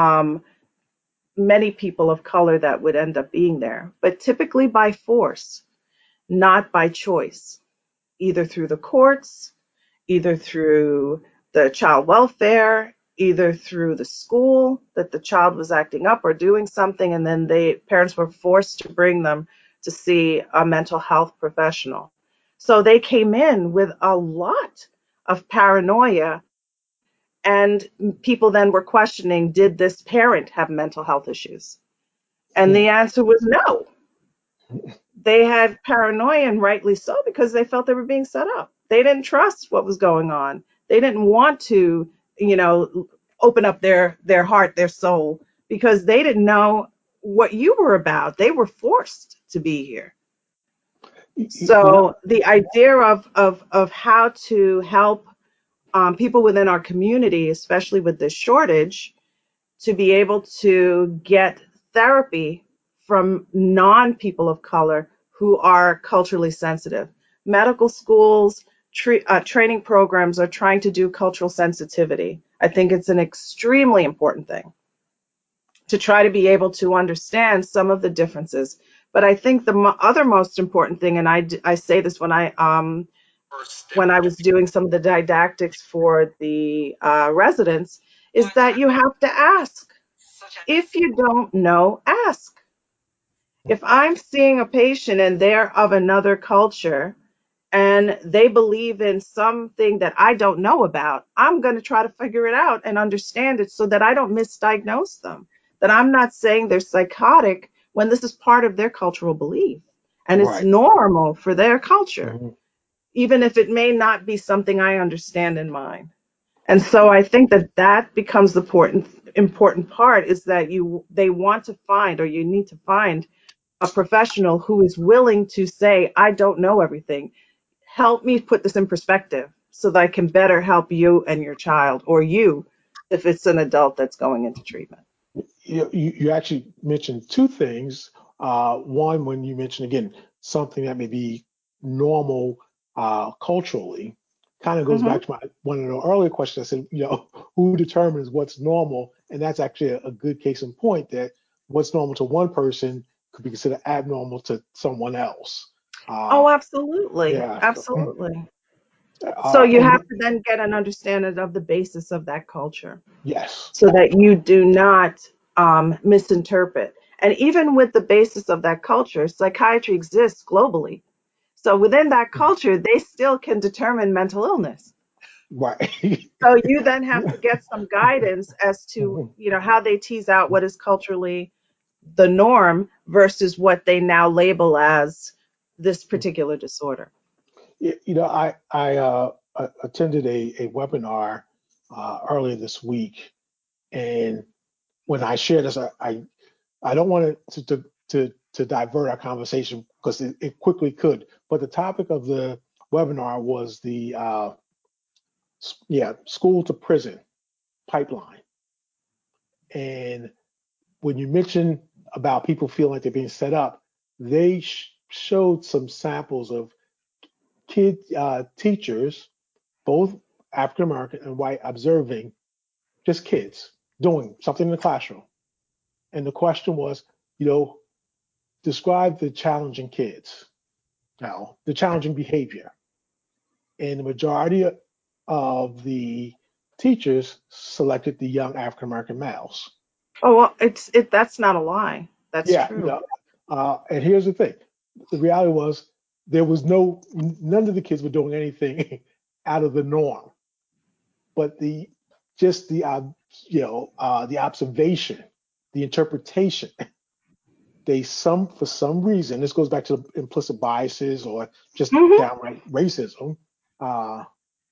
many people of color that would end up being there, but typically by force, not by choice, either through the courts, either through the child welfare, either through the school that the child was acting up or doing something, and then parents were forced to bring them to see a mental health professional. So they came in with a lot of paranoia, and people then were questioning, did this parent have mental health issues? And the answer was no. They had paranoia, and rightly so, because they felt they were being set up. They didn't trust what was going on. They didn't want to, you know, open up their heart, their soul, because they didn't know what you were about. They were forced to be here. You know, So the idea of how to help people within our community, especially with this shortage, to be able to get therapy from non people of color who are culturally sensitive. Medical schools, training programs are trying to do cultural sensitivity. I think it's an extremely important thing to try to be able to understand some of the differences. But I think the other most important thing, and I say this when I was doing some of the didactics for the residents, is that you have to ask. If you don't know, ask. If I'm seeing a patient and they're of another culture and they believe in something that I don't know about, I'm going to try to figure it out and understand it so that I don't misdiagnose them. That I'm not saying they're psychotic when this is part of their cultural belief and it's right. normal for their culture, Mhm. even if it may not be something I understand in mine. And so I think that that becomes the important part, is that they want to find, or you need to find, a professional who is willing to say, I don't know everything. Help me put this in perspective so that I can better help you and your child, or you if it's an adult that's going into treatment. You actually mentioned two things. One, when you mentioned again something that may be normal culturally, kind of goes Hmm. back to my one of the earlier questions. I said, who determines what's normal? And that's actually a good case in point that what's normal to one person could be considered abnormal to someone else. Uh, Oh, absolutely. yeah. Absolutely. So you And have to then get an understanding of the basis of that culture, yes. so that you do not misinterpret. And even with the basis of that culture, psychiatry exists globally. So within that culture, they still can determine mental illness. Right. So you then have to get some guidance as to, how they tease out what is culturally the norm versus what they now label as this particular disorder. I attended a webinar earlier this week, and when I share this, I don't want it to divert our conversation because it quickly could. But the topic of the webinar was the school to prison pipeline, and when you mention about people feeling like they're being set up, they showed some samples of teachers, both African American and white, observing just kids doing something in the classroom. And the question was, you know, describe the challenging kids, now the challenging behavior. And the majority of the teachers selected the young African American males. Oh, well, that's not a lie. That's Yeah, true. no. And here's the thing: the reality was there was none of the kids were doing anything out of the norm, but just the observation, the interpretation. For some reason, this goes back to implicit biases or just Hmm. downright racism, uh,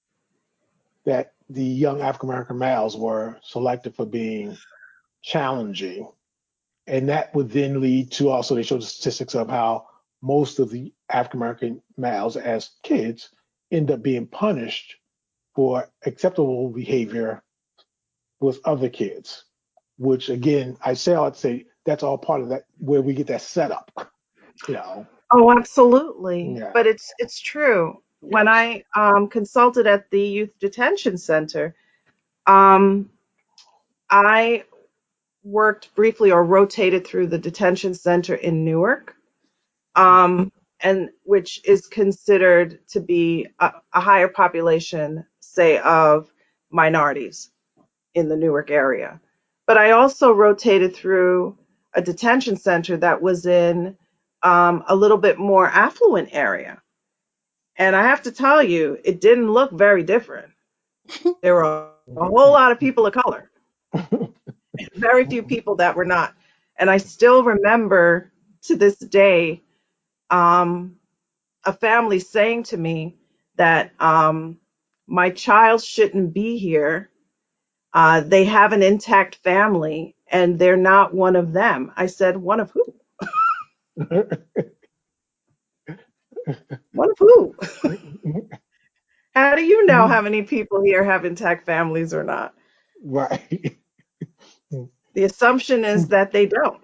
that the young African American males were selected for being challenging. And that would then lead to, also, they showed the statistics of how most of the African American males as kids end up being punished for acceptable behavior with other kids, which again, I'd say that's all part of that, where we get that setup, you know. Oh, absolutely. Yeah. But it's true. When Yes. I consulted at the youth detention center, um, I worked briefly or rotated through the detention center in Newark, and which is considered to be a higher population, say, of minorities in the Newark area. But I also rotated through a detention center that was in a little bit more affluent area. And I have to tell you, it didn't look very different. There were a whole lot of people of color, very few people that were not. And I still remember to this day um, a family saying to me that my child shouldn't be here. They have an intact family and they're not one of them. I said, one of who? One of who? How do you know how many people here have intact families or not? Right. The assumption is that they don't.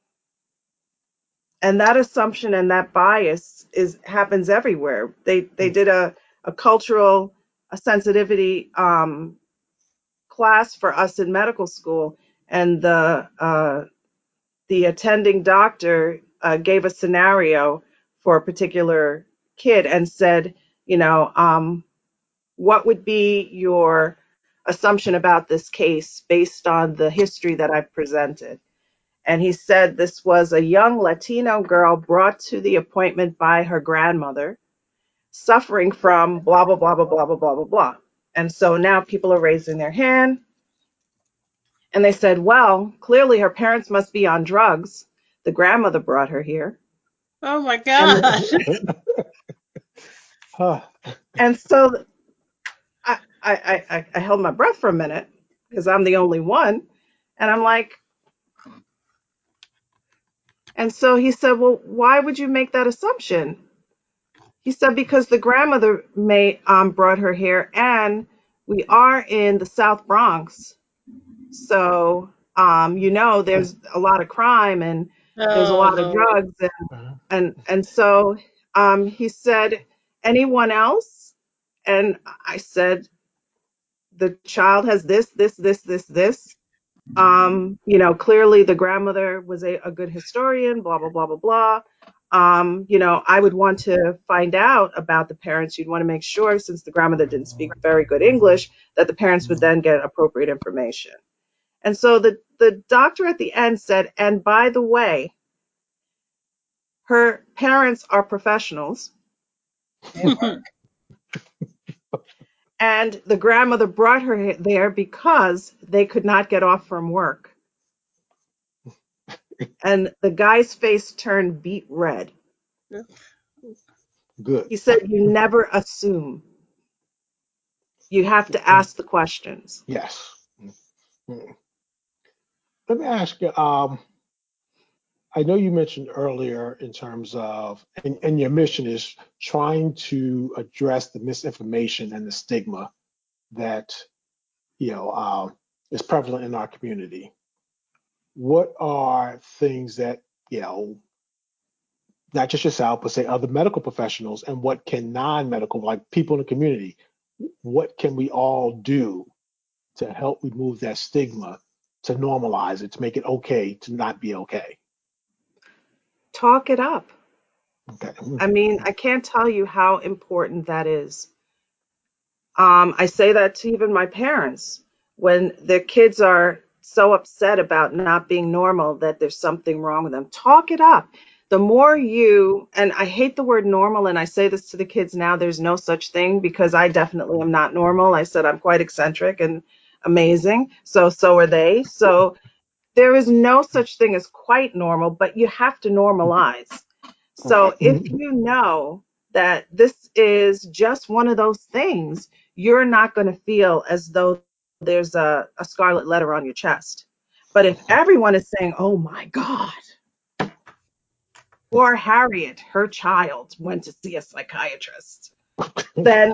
And that assumption and that bias is happens everywhere. They did a cultural a sensitivity class for us in medical school, and the attending doctor gave a scenario for a particular kid and said, you know, what would be your assumption about this case based on the history that I've presented? And he said this was a young Latino girl brought to the appointment by her grandmother, suffering from blah, blah, blah, blah, blah, blah, blah, blah, blah. And so now people are raising their hand and they said, well, clearly her parents must be on drugs. The grandmother brought her here. Oh my And God. Huh. and so I held my breath for a minute because I'm the only one. And I'm like, and so he said, well, why would you make that assumption? He said, because the grandmother brought her here, and we are in the South Bronx. So, there's a lot of crime and there's a Oh lot of Lord. drugs. And so he said, anyone else? And I said, the child has this. Clearly the grandmother was a good historian, blah, blah, blah, blah, blah. I would want to find out about the parents. You'd want to make sure, since the grandmother didn't speak very good English, that the parents would then get appropriate information. And so the doctor at the end said, and by the way, her parents are professionals. They work. And the grandmother brought her there because they could not get off from work. And the guy's face turned beet red. Good. He said, you never assume. You have to ask the questions. Yes. Let me ask you, I know you mentioned earlier in terms of, and your mission is trying to address the misinformation and the stigma that, you know, is prevalent in our community. What are things that, you know, not just yourself, but say other medical professionals, and what can non-medical, like people in the community, what can we all do to help remove that stigma, to normalize it, to make it okay to not be okay? Talk it up. Okay. I mean, I can't tell you how important that is. I say that to even my parents when their kids are so upset about not being normal that there's something wrong with them. Talk it up. The more you, and I hate the word normal, and I say this to the kids now, there's no such thing because I definitely am not normal. I said I'm quite eccentric and amazing. So are they. So there is no such thing as quite normal, but you have to normalize. Okay. So if you know that this is just one of those things, you're not going to feel as though there's a scarlet letter on your chest. But if everyone is saying, oh my God, or Harriet, her child, went to see a psychiatrist, then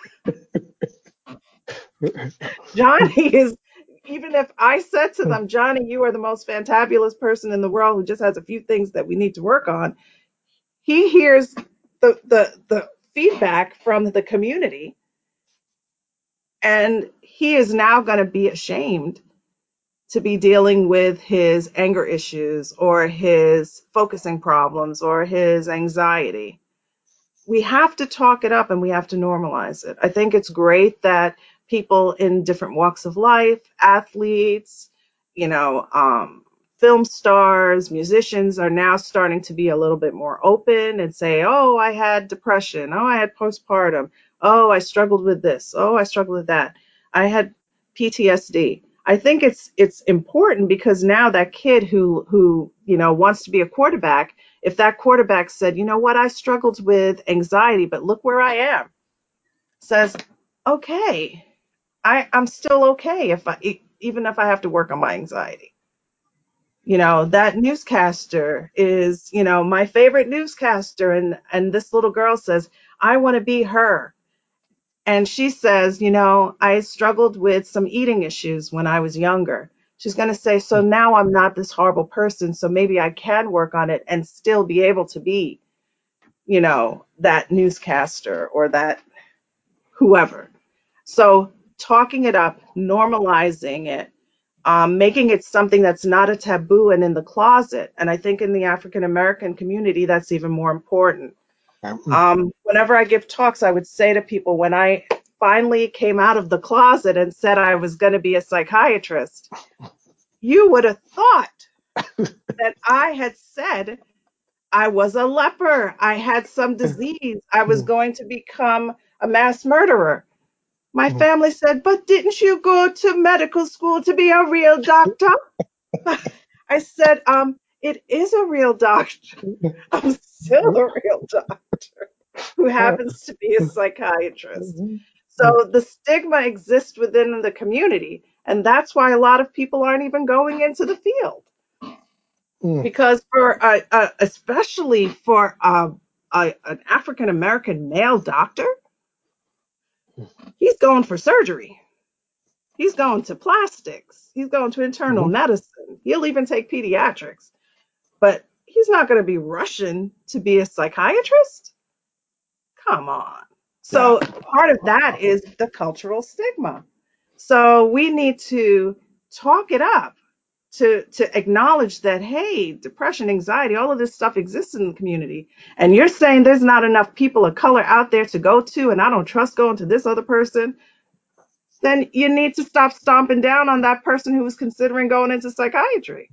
Johnny is, even if I said to them, Johnny, you are the most fantabulous person in the world who just has a few things that we need to work on, he hears the feedback from the community, and he is now going to be ashamed to be dealing with his anger issues or his focusing problems or his anxiety. We have to talk it up and we have to normalize it. I think it's great that people in different walks of life, athletes, you know, film stars, musicians are now starting to be a little bit more open and say, oh, I had depression. Oh, I had postpartum. Oh, I struggled with this. Oh, I struggled with that. I had PTSD. I think it's important because now that kid who wants to be a quarterback, if that quarterback said, you know what, I struggled with anxiety, but look where I am, says, okay, I'm still okay even if I have to work on my anxiety. That newscaster is, my favorite newscaster, and this little girl says, I want to be her. And she says, I struggled with some eating issues when I was younger. She's going to say, so now I'm not this horrible person, so maybe I can work on it and still be able to be that newscaster or that whoever. So talking it up, normalizing it, making it something that's not a taboo and in the closet. And I think in the African American community, that's even more important. Whenever I give talks, I would say to people, when I finally came out of the closet and said I was going to be a psychiatrist, you would have thought that I had said I was a leper. I had some disease. I was going to become a mass murderer. My family said, but didn't you go to medical school to be a real doctor? I said, it is a real doctor. I'm still a real doctor who happens to be a psychiatrist. So the stigma exists within the community. And that's why a lot of people aren't even going into the field. Because especially for an African American male doctor, he's going for surgery. He's going to plastics. He's going to internal medicine. He'll even take pediatrics. But he's not going to be rushing to be a psychiatrist. Come on. Yeah. So part of that is the cultural stigma. So we need to talk it up to acknowledge that, hey, depression, anxiety, all of this stuff exists in the community. And you're saying there's not enough people of color out there to go to, and I don't trust going to this other person, then you need to stop stomping down on that person who was considering going into psychiatry.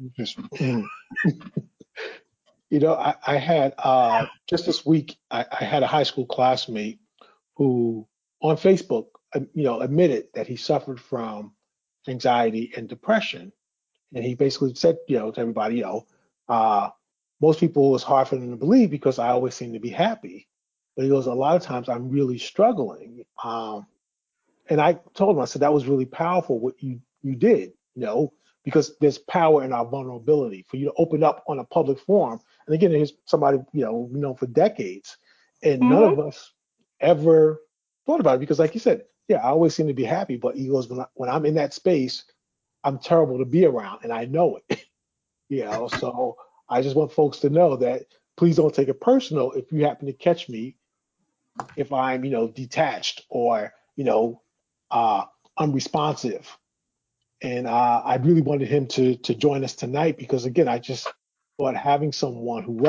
I had just this week, I had a high school classmate who on Facebook, admitted that he suffered from anxiety and depression. And he basically said, to everybody, uh, most people it's hard for them to believe because I always seem to be happy. But he goes, a lot of times I'm really struggling. And I told him, I said, that was really powerful what you did, because there's power in our vulnerability for you to open up on a public forum. And again, here's somebody, we know for decades, and none Hmm. of us ever thought about it because, like you said, yeah, I always seem to be happy, but he goes, when I'm in that space, I'm terrible to be around, and I know it. So I just want folks to know that please don't take it personal if you happen to catch me if I'm, detached or, uh, unresponsive. And I really wanted him to join us tonight because again, I just thought having someone who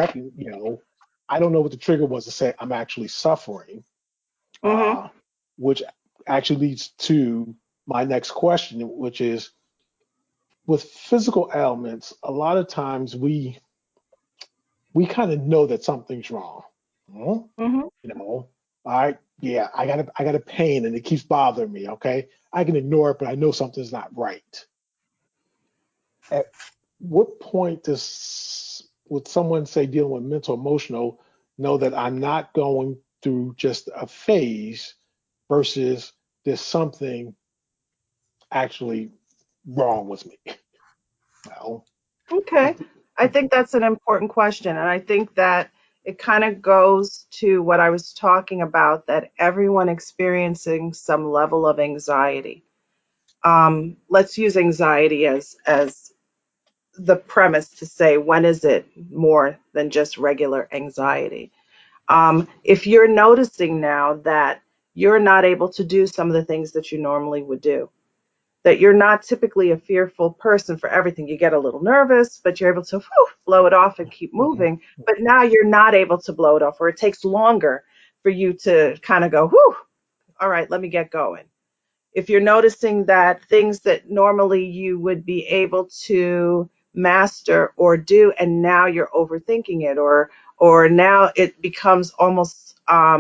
I don't know what the trigger was to say I'm actually suffering, Mm-hmm. uh, which actually leads to my next question, which is with physical ailments, a lot of times we kind of know that something's wrong. Hmm? Mm-hmm. All right, yeah, I got a pain and it keeps bothering me. Okay, I can ignore it, but I know something's not right. At what point would someone say dealing with mental emotional know that I'm not going through just a phase versus there's something actually wrong with me? Well, Okay. I think that's an important question. And I think that it kind of goes to what I was talking about, that everyone experiencing some level of anxiety. Let's use anxiety as the premise to say, when is it more than just regular anxiety? If you're noticing now that you're not able to do some of the things that you normally would do, that you're not typically a fearful person for everything. You get a little nervous, but you're able to blow it off and keep mhm, moving. But now you're not able to blow it off, or it takes longer for you to kind of go, whew, all right, let me get going. If you're noticing that things that normally you would be able to master or do, and now you're overthinking it, or now it becomes almost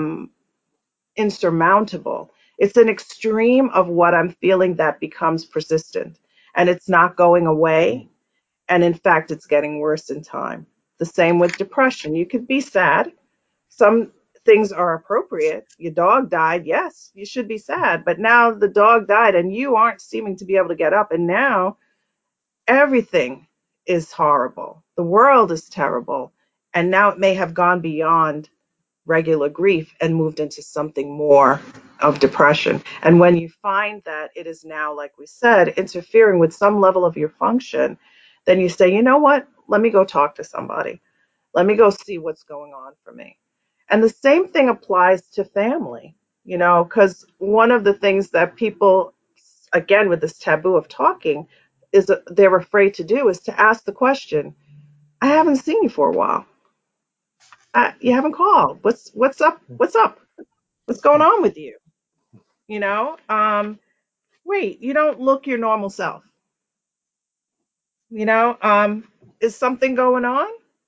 insurmountable. It's an extreme of what I'm feeling that becomes persistent and it's not going away. And in fact, it's getting worse in time. The same with depression. You could be sad. Some things are appropriate. Your dog died. Yes, you should be sad. But now the dog died and you aren't seeming to be able to get up. And now everything is horrible. The world is terrible. And now it may have gone beyond regular grief and moved into something more of depression. And when you find that it is now, like we said, interfering with some level of your function, then you say, you know what? Let me go talk to somebody. Let me go see what's going on for me. And the same thing applies to family, because one of the things that people, again, with this taboo of talking, is that they're afraid to do is to ask the question, I haven't seen you for a while. You haven't called. What's up? What's up? What's going on with you? You know, wait, you don't look your normal self. You know, is something going on?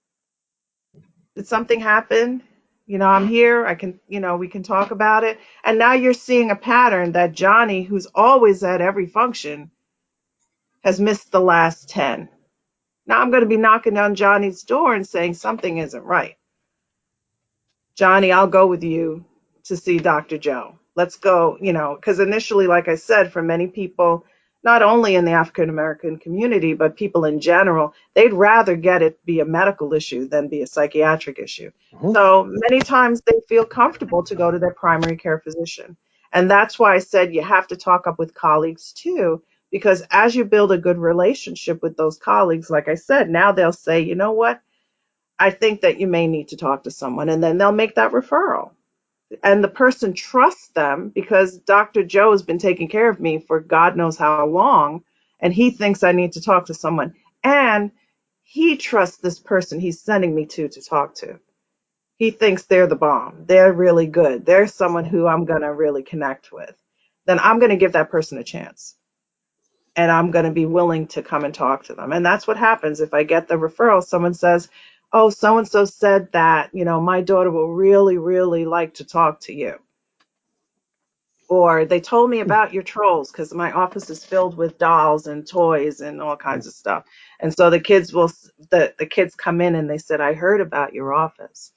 Did something happen? I'm here. I can, we can talk about it. And now you're seeing a pattern that Johnny, who's always at every function, has missed the last 10. Now I'm going to be knocking on Johnny's door and saying something isn't right. Johnny, I'll go with you to see Dr. Joe. Let's go, because initially, like I said, for many people, not only in the African American community, but people in general, they'd rather get it be a medical issue than be a psychiatric issue. mhm, So many times they feel comfortable to go to their primary care physician. And that's why I said you have to talk up with colleagues too, because as you build a good relationship with those colleagues, like I said, now they'll say, you know what? I think that you may need to talk to someone, and then they'll make that referral. And the person trusts them because Dr. Joe has been taking care of me for God knows how long, and he thinks I need to talk to someone. And he trusts this person he's sending me to talk to. He thinks they're the bomb. They're really good. They're someone who I'm going to really connect with. Then I'm going to give that person a chance and I'm going to be willing to come and talk to them. And that's what happens if I get the referral. Someone says, oh, so and so said that, my daughter will really, really like to talk to you. Or they told me about your trolls because my office is filled with dolls and toys and all kinds of stuff. And so the kids come in and they said, I heard about your office.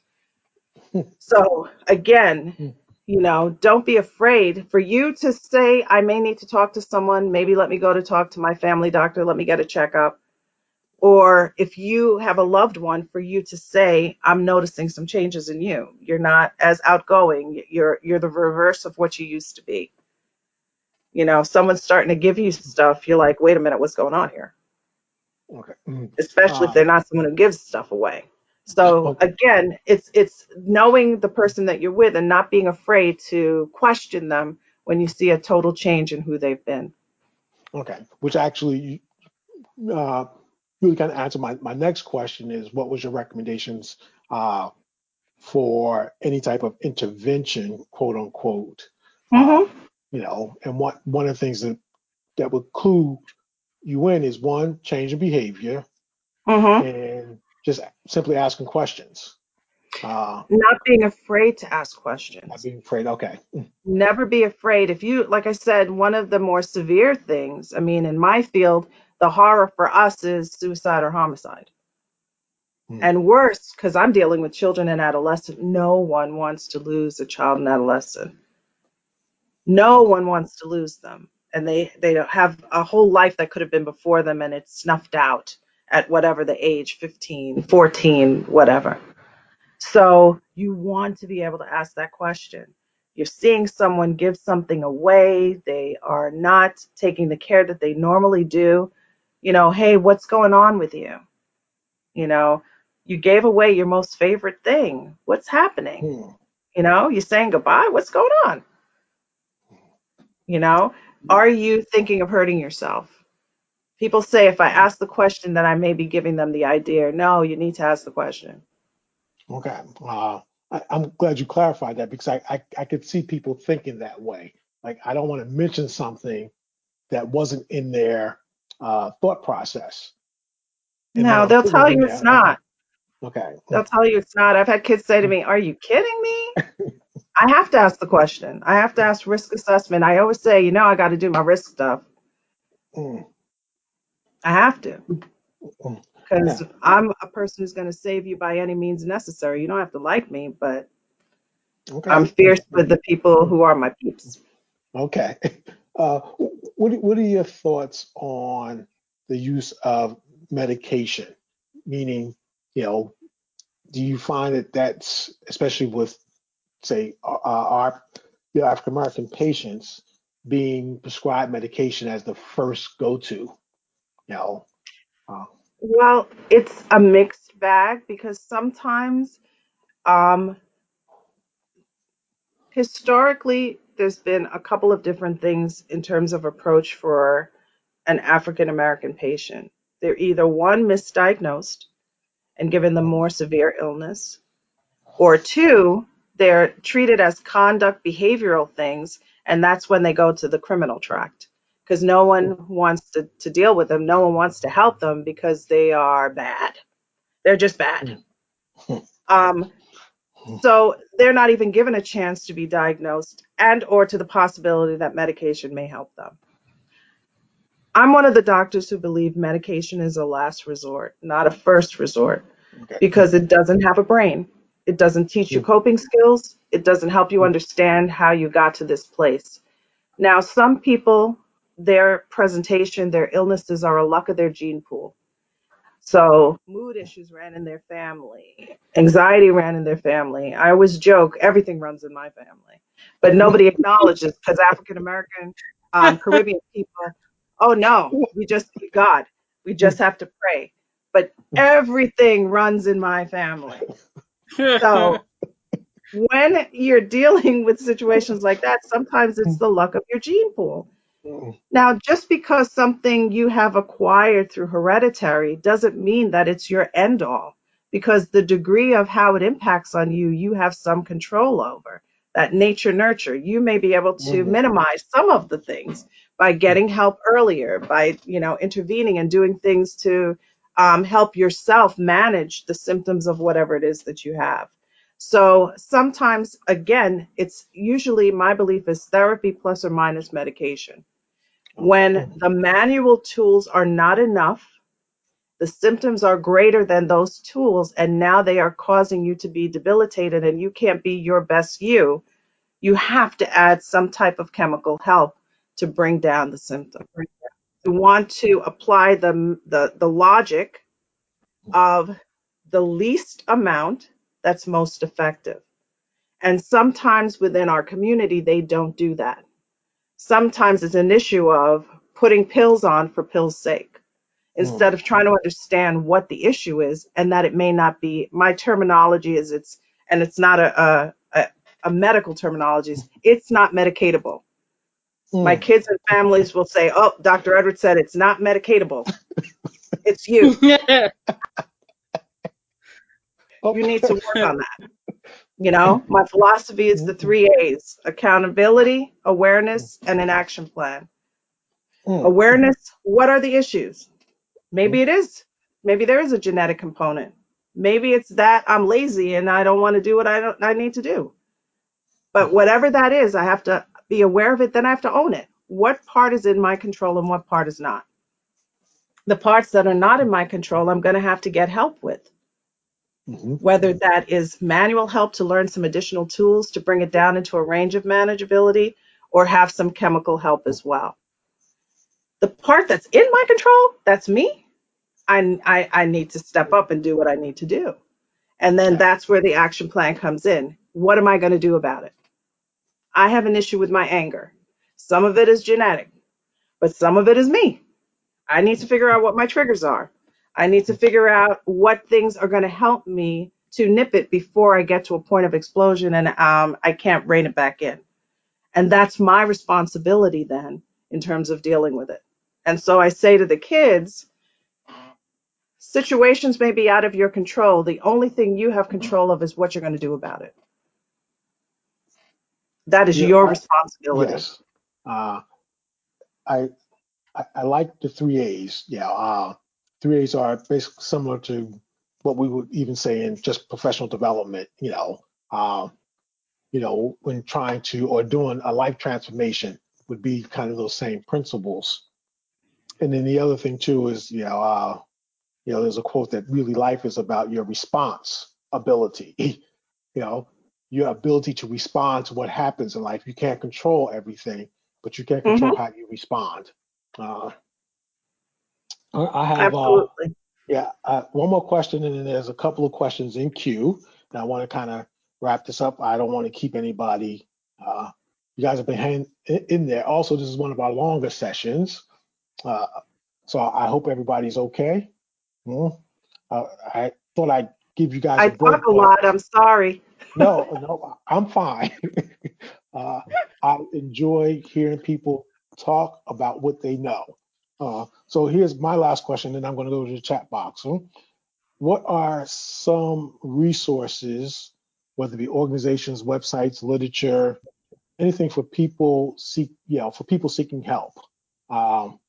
So again, don't be afraid for you to say, I may need to talk to someone. Maybe let me go to talk to my family doctor. Let me get a checkup. Or if you have a loved one, for you to say, I'm noticing some changes in you. You're not as outgoing. You're the reverse of what you used to be. Someone's starting to give you stuff. You're like, wait a minute, what's going on here? okay. Mhm. Especially if Uh, they're not someone who gives stuff away. So Okay. again, it's knowing the person that you're with and not being afraid to question them when you see a total change in who they've been. Okay. Which actually uh, really kind of answer my next question is what was your recommendations uh, for any type of intervention, quote unquote? Uh, Hmm. and one of the things that would clue you in is one, change in behavior Hmm. and just simply asking questions. Not being afraid to ask Not questions. being afraid. Okay. Never be afraid. If you, like I said, one of the more severe things, I mean, in my field, the horror for us is suicide or homicide. Mm, And worse, because I'm dealing with children and adolescents, no one wants to lose a child and adolescent. No one wants to lose them. And they don't have a whole life that could have been before them and it's snuffed out at whatever the age, 15, 14, whatever. So you want to be able to ask that question. You're seeing someone give something away. They are not taking the care that they normally do. Hey, what's going on with you? You know, you gave away your most favorite thing. What's happening? mm, You're saying goodbye. What's going on? You know, are you thinking of hurting yourself? People say if I ask the question, then I may be giving them the idea. No, you need to ask the question. okay. I'm glad you clarified that because I could see people thinking that way. Like, I don't want to mention something that wasn't in their thought process. And then No, I'm they'll putting tell it in you there. it's not. Okay. They'll tell you it's not. I've had kids say to me, "Are you kidding me?" I have to ask the question. I have to ask risk assessment. I always say, I got to do my risk stuff. Mm, I have to mm. because Yeah. I'm a person who's going to save you by any means necessary. You don't have to like me, but I'm Okay. fierce with the people who are my peeps. Okay. What are your thoughts on the use of medication? Meaning, you know, do you find that that's especially with, say, our African American patients being prescribed medication as the first go-to? You know, uh, Well, it's a mixed bag because sometimes, um, historically, there's been a couple of different things in terms of approach for an African American patient. They're either one, misdiagnosed and given the more severe illness, or two, they're treated as conduct behavioral things, and that's when they go to the criminal tract because no one wants to deal with them. No one wants to help them because they are bad. They're just bad. mm, Um, so they're not even given a chance to be diagnosed and or to the possibility that medication may help them. I'm one of the doctors who believe medication is a last resort, not a first resort, okay. because it doesn't have a brain. It doesn't teach you coping skills. It doesn't help you understand how you got to this place. Now, some people, their presentation, their illnesses are a luck of their gene pool. So, mood issues ran in their family, anxiety ran in their family. I always joke, everything runs in my family, but nobody acknowledges because African American, Caribbean people, oh no, we just need God. We just have to pray. But everything runs in my family. So, when you're dealing with situations like that, sometimes it's the luck of your gene pool. Now, just because something you have acquired through hereditary doesn't mean that it's your end all, because the degree of how it impacts on you, you have some control over. That nature nurture, you may be able to minimize some of the things by getting help earlier, by intervening and doing things to help yourself manage the symptoms of whatever it is that you have. So sometimes, again, it's usually my belief is therapy plus or minus medication. When the manual tools are not enough, the symptoms are greater than those tools, and now they are causing you to be debilitated and you can't be your best you, you have to add some type of chemical help to bring down the symptom. You want to apply the logic of the least amount that's most effective. And sometimes within our community, they don't do that. Sometimes it's an issue of putting pills on for pills' sake Mm, instead of trying to understand what the issue is, and that it may not be my terminology is it's not a medical terminology. It's not medicatable. My mm. kids and families will say, "Oh, Dr. Edwards said it's not medicatable. It's you. Oh, You need to work on that." My philosophy is the mm, three A's: accountability, awareness, and an action plan. mm, Awareness, what are the issues? mm, Maybe it is. Maybe there is a genetic component. Maybe it's that I'm lazy and I don't want to do what I need to do. But whatever that is, I have to be aware of it, then I have to own it. What part is in my control and what part is not? The parts that are not in my control, I'm going to have to get help with, mhm. whether that is manual help to learn some additional tools to bring it down into a range of manageability, or have some chemical help as well. The part that's in my control, that's me, I need to step up and do what I need to do. And then Yeah. that's where the action plan comes in. What am I going to do about it? I have an issue with my anger. Some of it is genetic, but some of it is me. I need to figure out what my triggers are. I need to figure out what things are going to help me to nip it before I get to a point of explosion and I can't rein it back in. And that's my responsibility then in terms of dealing with it. And so I say to the kids, situations may be out of your control. The only thing you have control of is what you're going to do about it. That is Yeah. your responsibility. Yes. Uh, I, I like the three A's. Yeah. Three A's are basically similar to what we would even say in just professional development. When trying to or doing a life transformation would be kind of those same principles. And then the other thing too is, there's a quote that really life is about your response ability. you know, your ability to respond to what happens in life. You can't control everything, but you can control Hmm. how you respond. Uh, I have, Absolutely. yeah, one more question, and then there's a couple of questions in queue. And I want to kind of wrap this up. I don't want to keep anybody. Uh, you guys have been hanging in there. Also, this is one of our longer sessions, uh, so I hope everybody's okay. Mm. I thought I'd give you guys I a talk break, a but lot. I'm sorry. no, I'm fine. uh, I enjoy hearing people talk about what they know. So here's my last question, and I'm going to go to the chat box. What are some resources, whether it be organizations, websites, literature, anything for people for people seeking help? Um,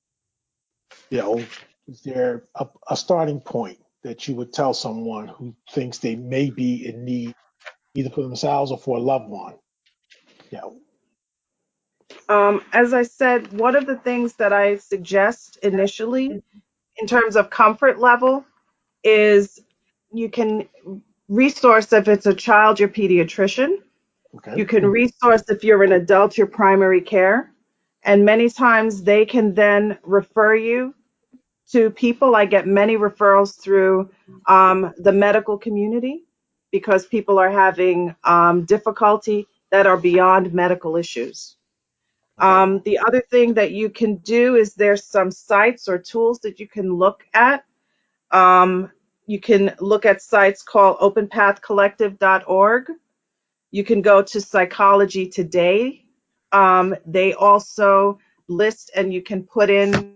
is there a starting point that you would tell someone who thinks they may be in need, either for themselves or for a loved one? You know, As I said, one of the things that I suggest initially in terms of comfort level is you can resource if it's a child, your pediatrician. okay, You can resource if you're an adult, your primary care. And many times they can then refer you to people. I get many referrals through the medical community because people are having difficulty that are beyond medical issues. okay, The other thing that you can do is there's some sites or tools that you can look at. Um, you can look at sites called openpathcollective.org. You can go to Psychology Today. They also list and you can put in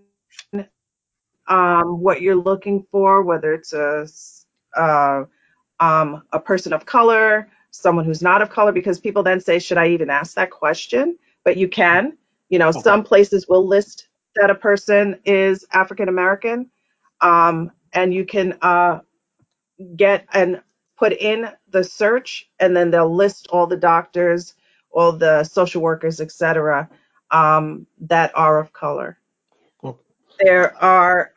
what you're looking for, whether it's uh, a person of color, someone who's not of color, because people then say, should I even ask that question? But you can. okay, Some places will list that a person is African American, and you can get and put in the search, and then they'll list all the doctors, all the social workers, etc., that are of color. okay, There are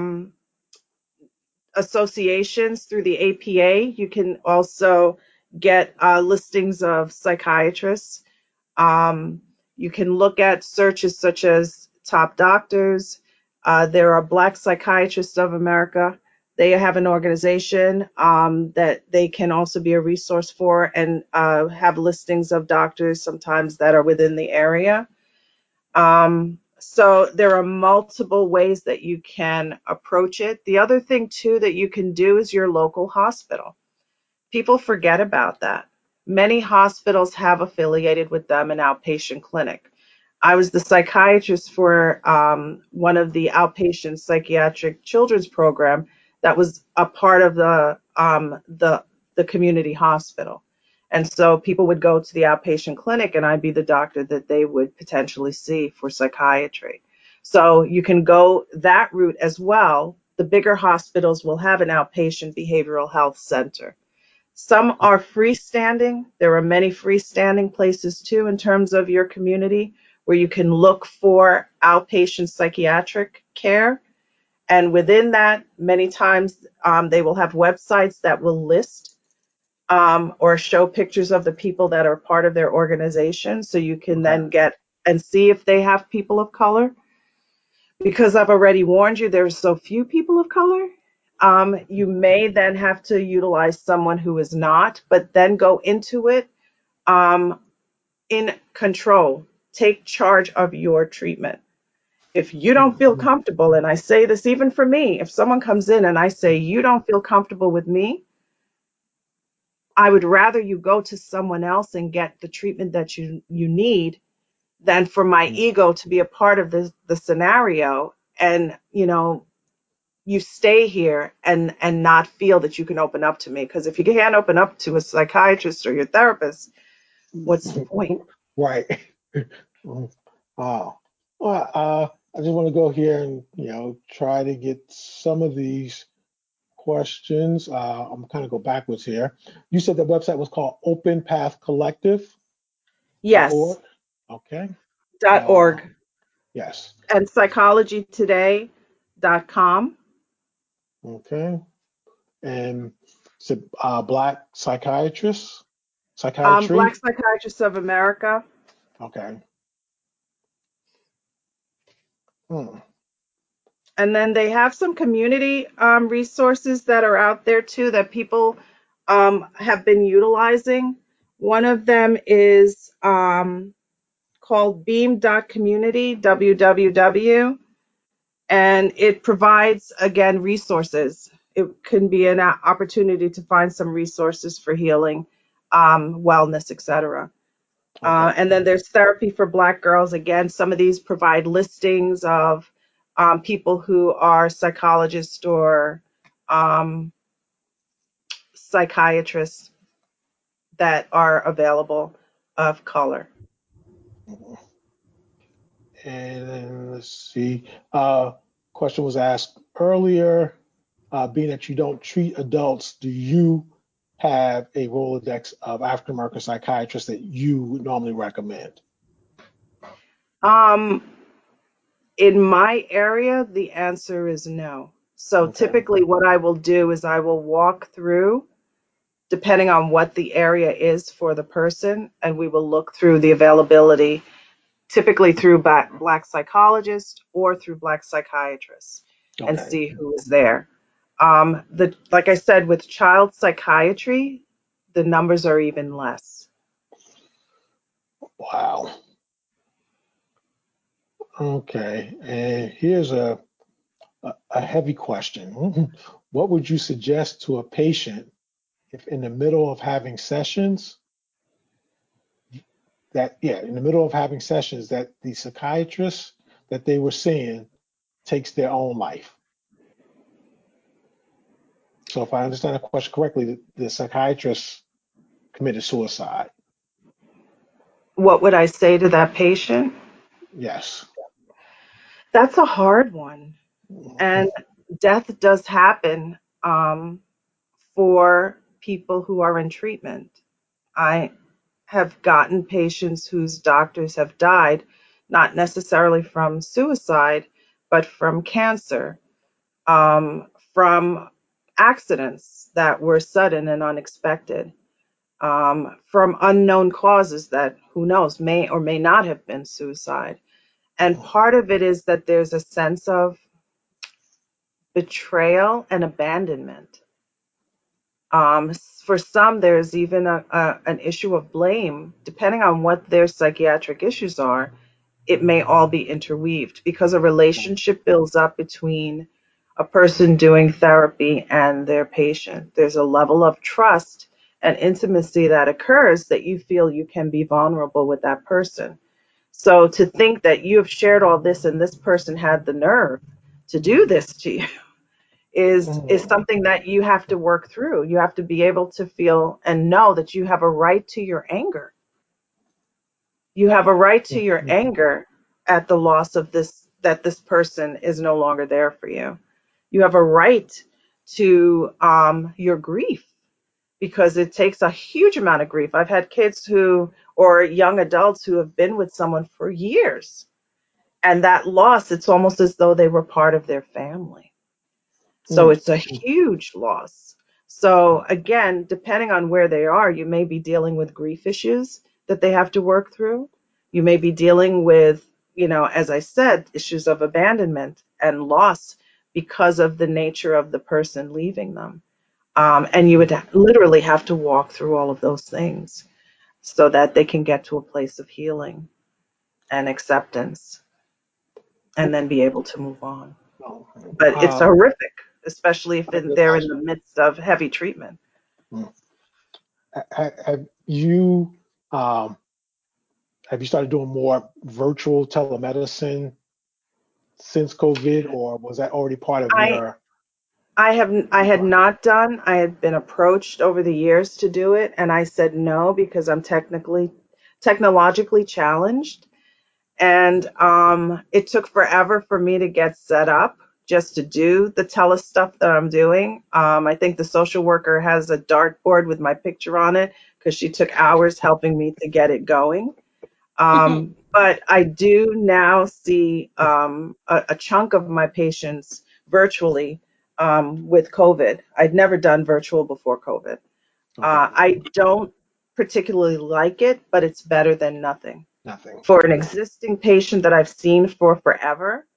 associations through the APA. You can also get listings of psychiatrists. Um, you can look at searches such as top doctors. There are Black Psychiatrists of America. They have an organization that they can also be a resource for and have listings of doctors sometimes that are within the area. So there are multiple ways that you can approach it. The other thing too that you can do is your local hospital. People forget about that. Many hospitals have affiliated with them an outpatient clinic. I was the psychiatrist for one of the outpatient psychiatric children's program that was a part of the community hospital. And so people would go to the outpatient clinic, and I'd be the doctor that they would potentially see for psychiatry. So you can go that route as well. The bigger hospitals will have an outpatient behavioral health center. Some are freestanding. There are many freestanding places too in terms of your community where you can look for outpatient psychiatric care. And within that, many times they will have websites that will list or show pictures of the people that are part of their organization. So you can Okay. then get and see if they have people of color. Because I've already warned you, there's so few people of color. You may then have to utilize someone who is not, but then go into it um, in control. Take charge of your treatment. If you don't feel Mhm. comfortable, and I say this even for me, if someone comes in and I say, you don't feel comfortable with me, I would rather you go to someone else and get the treatment that you need than for my ego to be a part of the scenario and, you stay here and not feel that you can open up to me, because if you can't open up to a psychiatrist or your therapist, what's the point? Right. Mhm. Wow. Well, I just want to go here and try to get some of these questions. I'm kind of go backwards here. You said the website was called Yes. openpathcollective.org. Okay. Uh, .org yes. and psychologytoday.com. Okay. And it's a black psychiatrist, psychiatry. Black Psychiatrists of America. Okay. Hmm. And then they have some community resources that are out there too that people have been utilizing. One of them is called beam.community, www, and it provides, again, resources. It can be an opportunity to find some resources for healing, wellness, etc. Okay. And then there's therapy for Black girls. Again, some of these provide listings of people who are psychologists or um, psychiatrists that are available of color. And then let's see. Question was asked earlier. Being that you don't treat adults, do you have a Rolodex of African American psychiatrists that you would normally recommend? Um, in my area, the answer is no. So Okay. typically, what I will do is I will walk through, depending on what the area is for the person, and we will look through the availability, typically through Black psychologists or through Black psychiatrists, and Okay. see who is there. Like I said, with child psychiatry, the numbers are even less. Wow. Okay. And here's a heavy question. What would you suggest to a patient if in the middle of having sessions in the middle of having sessions that the psychiatrist that they were seeing takes their own life? So if I understand the question correctly, the psychiatrist committed suicide. What would I say to that patient? Yes. That's a hard one. And death does happen for people who are in treatment. I have gotten patients whose doctors have died, not necessarily from suicide, but from cancer, from accidents that were sudden and unexpected, from unknown causes that, who knows, may or may not have been suicide. And part of it is that there's a sense of betrayal and abandonment. For some, there's even an issue of blame, depending on what their psychiatric issues are. it may all be interweaved because a relationship builds up between a person doing therapy and their patient. There's a level of trust and intimacy that occurs that you feel you can be vulnerable with that person. So to think that you have shared all this and this person had the nerve to do this to you is Mhm. something that you have to work through. You have to be able to feel and know that you have a right to your anger. You have a right to your Mhm. anger at the loss of this, that this person is no longer there for you. You have a right to your grief because it takes a huge amount of grief. I've had kids who, or young adults who have been with someone for years, and that loss, it's almost as though they were part of their family. So Mhm. it's a huge loss. So again, depending on where they are, you may be dealing with grief issues that they have to work through. You may be dealing with, as I said, issues of abandonment and loss because of the nature of the person leaving them. And you would literally have to walk through all of those things so that they can get to a place of healing and acceptance and then be able to move on. Oh, But it's horrific, especially if I can they're in imagine. the midst of heavy treatment. Mm. Have you um, have you started doing more virtual telemedicine since COVID, or was that already part of I your I had repertoire? not done. I had been approached over the years to do it, and I said no because I'm technologically challenged, and it took forever for me to get set up just to do the tele stuff that I'm doing. I think the social worker has a dartboard with my picture on it because she took hours helping me to get it going. But I do now see a chunk of my patients virtually with COVID. I'd never done virtual before COVID. Okay, I don't particularly like it, but it's better than nothing. nothing. For an Okay. existing patient that I've seen for forever,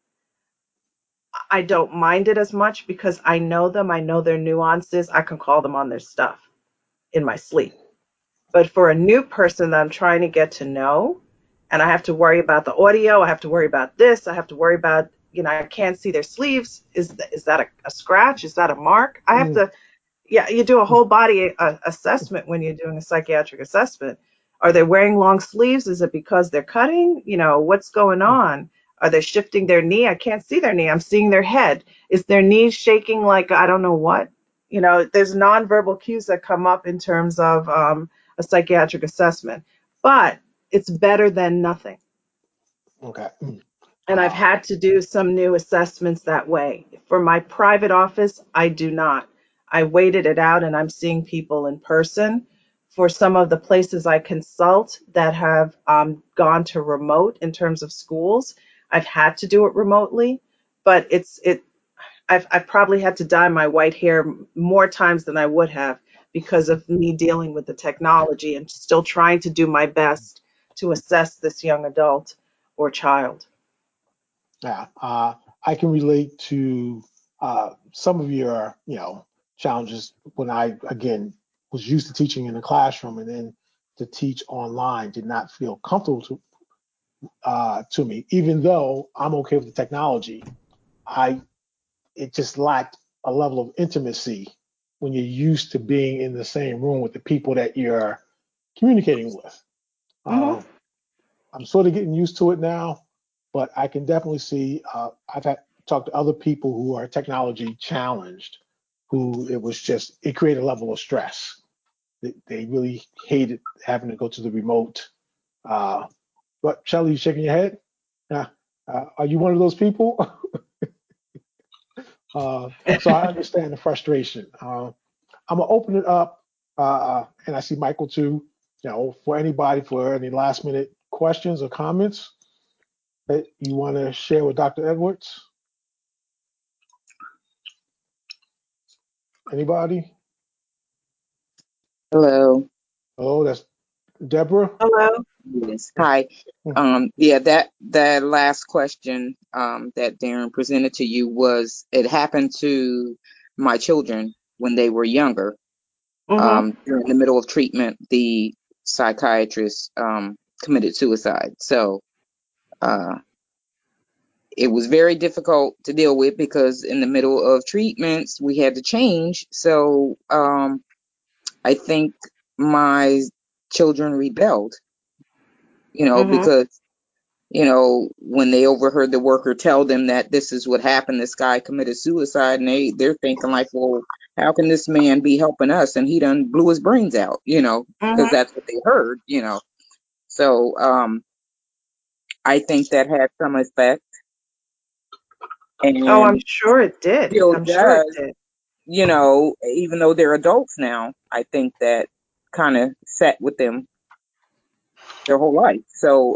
I don't mind it as much because I know them, I know their nuances, I can call them on their stuff in my sleep. But for a new person that I'm trying to get to know, and I have to worry about the audio, I have to worry about this, I have to worry about, I can't see their sleeves. Is that a scratch? Is that a mark? I have Mm, to, yeah, you do a whole body assessment when you're doing a psychiatric assessment. Are they wearing long sleeves? Is it because they're cutting? What's going mm, on? Are they shifting their knee? I can't see their knee. I'm seeing their head. Is their knee shaking like I don't know what? There's nonverbal cues that come up in terms of a psychiatric assessment, but it's better than nothing. okay. And I've had to do some new assessments that way. For my private office, I do not. I waited it out and I'm seeing people in person. For some of the places I consult that have gone to remote in terms of schools, I've had to do it remotely, but I've probably had to dye my white hair more times than I would have because of me dealing with the technology and still trying to do my best to assess this young adult or child. Yeah, I can relate to some of your, challenges when I, again, was used to teaching in the classroom and then to teach online did not feel comfortable to me. Even though I'm okay with the technology, I it just lacked a level of intimacy when you're used to being in the same room with the people that you're communicating with. Hmm. Uh, I'm sort of getting used to it now, but I can definitely see. I've had talked to other people who are technology challenged, who it created a level of stress. They really hated having to go to the remote. Uh, but Shelly, you shaking your head? Yeah. Are you one of those people? So I understand the frustration. I'm gonna open it up, and I see Michael too. For anybody for any last minute questions or comments that you want to share with Dr. Edwards? Anybody? Hello. Oh, that's Deborah. Hello. Yes. Hi. Hmm. Yeah, that last question that Darren presented to you was it happened to my children when they were younger. Hmm. During the middle of treatment, the psychiatrist committed suicide. So Uh, it was very difficult to deal with because in the middle of treatments we had to change. So I think my children rebelled, Mhm. because when they overheard the worker tell them that this is what happened, this guy committed suicide, and they're thinking like, well, how can this man be helping us? And he done blew his brains out, because Mhm. that's what they heard. So I think that had some effect, Oh, and I'm sure it did. still I'm sure it does, did. even though they're adults now. I think that kind of sat with them their whole life. So,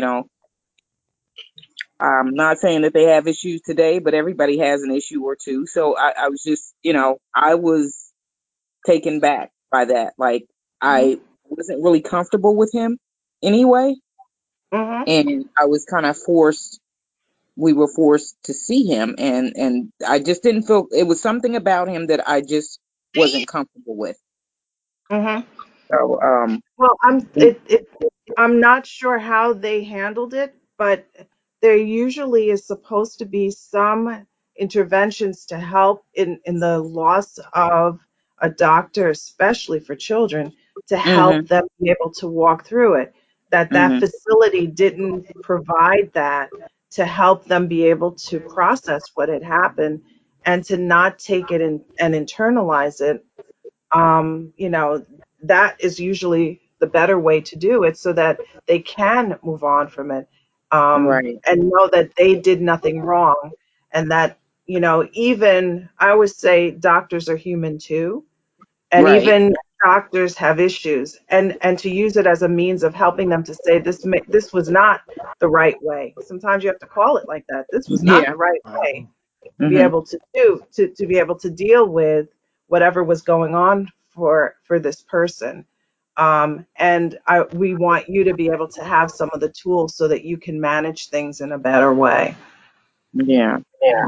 I'm not saying that they have issues today, but everybody has an issue or two. So I was just, I was taken back by that. Like, I wasn't really comfortable with him anyway. Mhm. And I was kind of we were forced to see him. And I just didn't feel, it was something about him that I just wasn't comfortable with. Mhm. So, Well, I'm not sure how they handled it, but there usually is supposed to be some interventions to help in the loss of a doctor, especially for children, to help hmm them be able to walk through it. That hmm facility didn't provide that to help them be able to process what had happened and to not take it and internalize it. You know, that is usually the better way to do it so that they can move on from it, right, and know that they did nothing wrong. And that, even I always say doctors are human too. And right, even doctors have issues. And to use it as a means of helping them to say this was not the right way. Sometimes you have to call it like that. This was not yeah, the right Right. way to be hmm able to to be able to deal with whatever was going on for this person. And we want you to be able to have some of the tools so that you can manage things in a better way. yeah.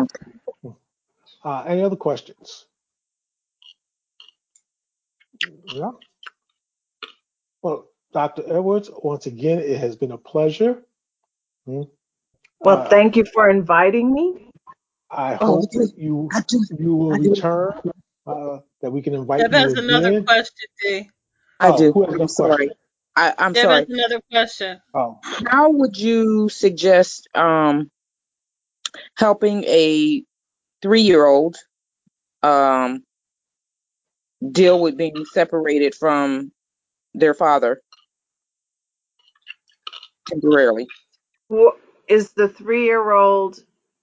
Any other questions? Yeah. Well, Dr. Edwards, once again, it has been a pleasure. Mm. Well, Uh, thank you for inviting me. I Oh, hope that you will I do. return, that we can invite Deb you has another again. question, D. I Oh, do. who has I'm another sorry. question? I'm Deb has sorry. another question. Oh, How would you suggest helping a 3-year-old um deal with being separated from their father temporarily? Is the 3-year-old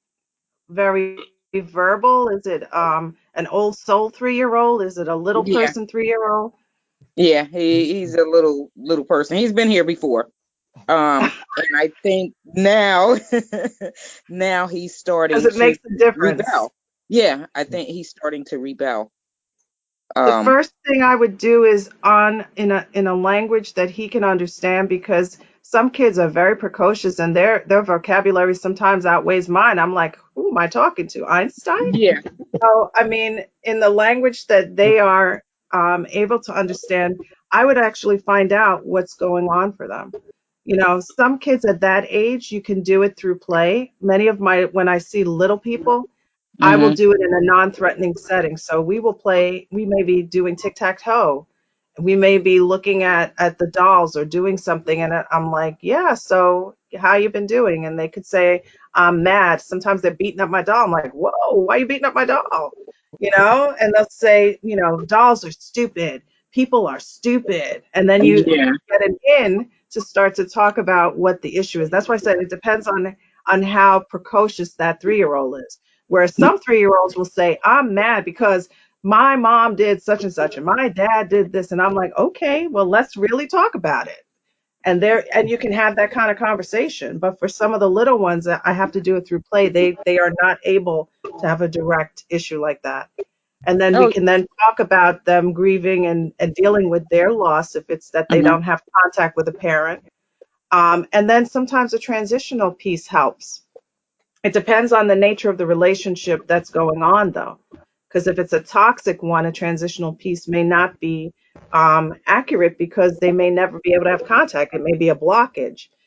very verbal? Is it an old soul 3-year-old? Is it a little Yeah, person 3-year-old? yeah. He's a little person. He's been here before. And I think now now he's Because starting it to makes a difference. rebel. Yeah, I think he's starting to rebel. The Um, first thing I would do is on in a language that he can understand, because some kids are very precocious and their vocabulary sometimes outweighs mine. I'm like, who am I talking to? Einstein? yeah. So, I mean, in the language that they are able to understand, I would actually find out what's going on for them. Some kids at that age, you can do it through play. When I see little people, I will Mm-hmm. do it in a non-threatening setting. So we may be doing tic-tac-toe. We may be looking at the dolls or doing something. And I'm like, yeah, so how you been doing? And they could say, I'm mad. Sometimes they're beating up my doll. I'm like, whoa, why are you beating up my doll? And they'll say, dolls are stupid. People are stupid. And then you Yeah. get an in to start to talk about what the issue is. That's why I said it depends on how precocious that 3-year-old is. Whereas some 3-year-olds will say, I'm mad because my mom did such and such and my dad did this. And I'm like, okay, well, let's really talk about it. And you can have that kind of conversation. But for some of the little ones, I have to do it through play. They are not able to have a direct issue like that. And then we Oh, can then talk about them grieving and dealing with their loss if it's that they mhm. don't have contact with a parent. And then sometimes a transitional piece helps. It depends on the nature of the relationship that's going on, though. Because if it's a toxic one, a transitional piece may not be accurate because they may never be able to have contact. It may be a blockage.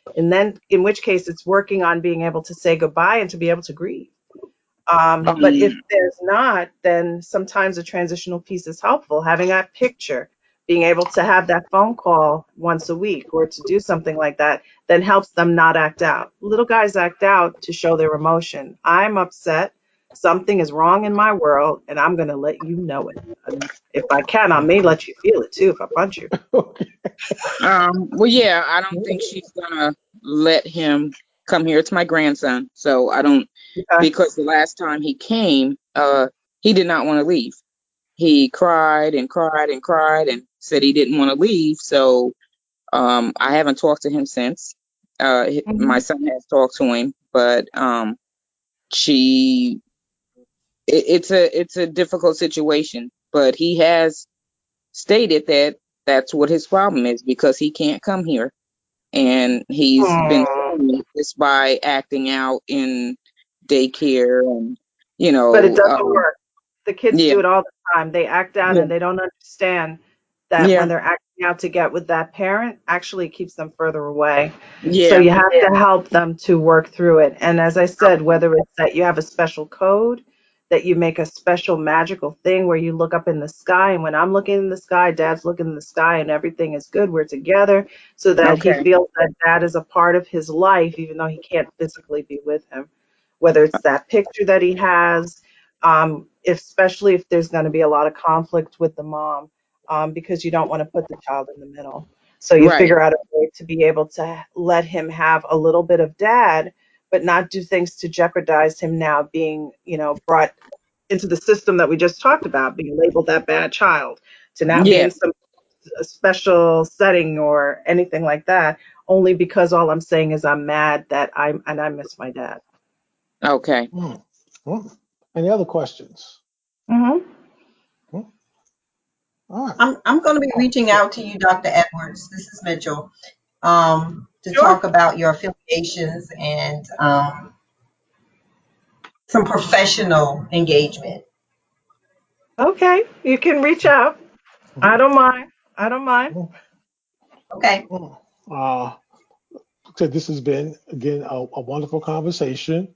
And then, in which case, it's working on being able to say goodbye and to be able to grieve. But if Um, there's not, then sometimes a transitional piece is helpful. Having that picture, being able to have that phone call once a week or to do something like that, then helps them not act out. Little guys act out to show their emotion. I'm upset. Something is wrong in my world, and I'm going to let you know it. And if I can, I may let you feel it too if I punch you. Okay. well, yeah, I don't think she's gonna let him come here. It's my grandson, so I don't, Okay. because the last time he came, he did not want to leave. He cried and cried and cried and said he didn't want to leave. So, I haven't talked to him since. My Hmm. son has talked to him, but she, it's a difficult situation. But he has stated that that's what his problem is because he can't come here, and he's been Hmm. showing this by acting out in daycare and But it doesn't work. The kids yeah, do it all the time. They act out yeah, and they don't understand that yeah, when they're acting out to get with that parent, actually keeps them further away. So yeah. you have to help them to work through it. And as I said, whether it's that you have a special code, that you make a special magical thing where you look up in the sky, and when I'm looking in the sky, dad's looking in the sky, and everything is good, we're together, so that he Okay, feels that dad is a part of his life, even though he can't physically be with him. Whether it's that picture that he has, especially if there's going to be a lot of conflict with the mom, because you don't want to put the child in the middle. So you right. figure out a way to be able to let him have a little bit of dad, but not do things to jeopardize him now being, brought into the system that we just talked about, being labeled that bad child, to now be Yeah. in some special setting or anything like that, only because all I'm saying is I'm mad that I miss my dad. Okay. Mm. Mm. Any other questions? Hmm. Mm. All right. I'm going to be reaching out to you, Dr. Edwards. This is Mitchell, to Sure. talk about your affiliations and some professional engagement. Okay. You can reach out. I Mm. don't mind. I don't mind. Mm. Okay. Mm. So this has been again a wonderful conversation.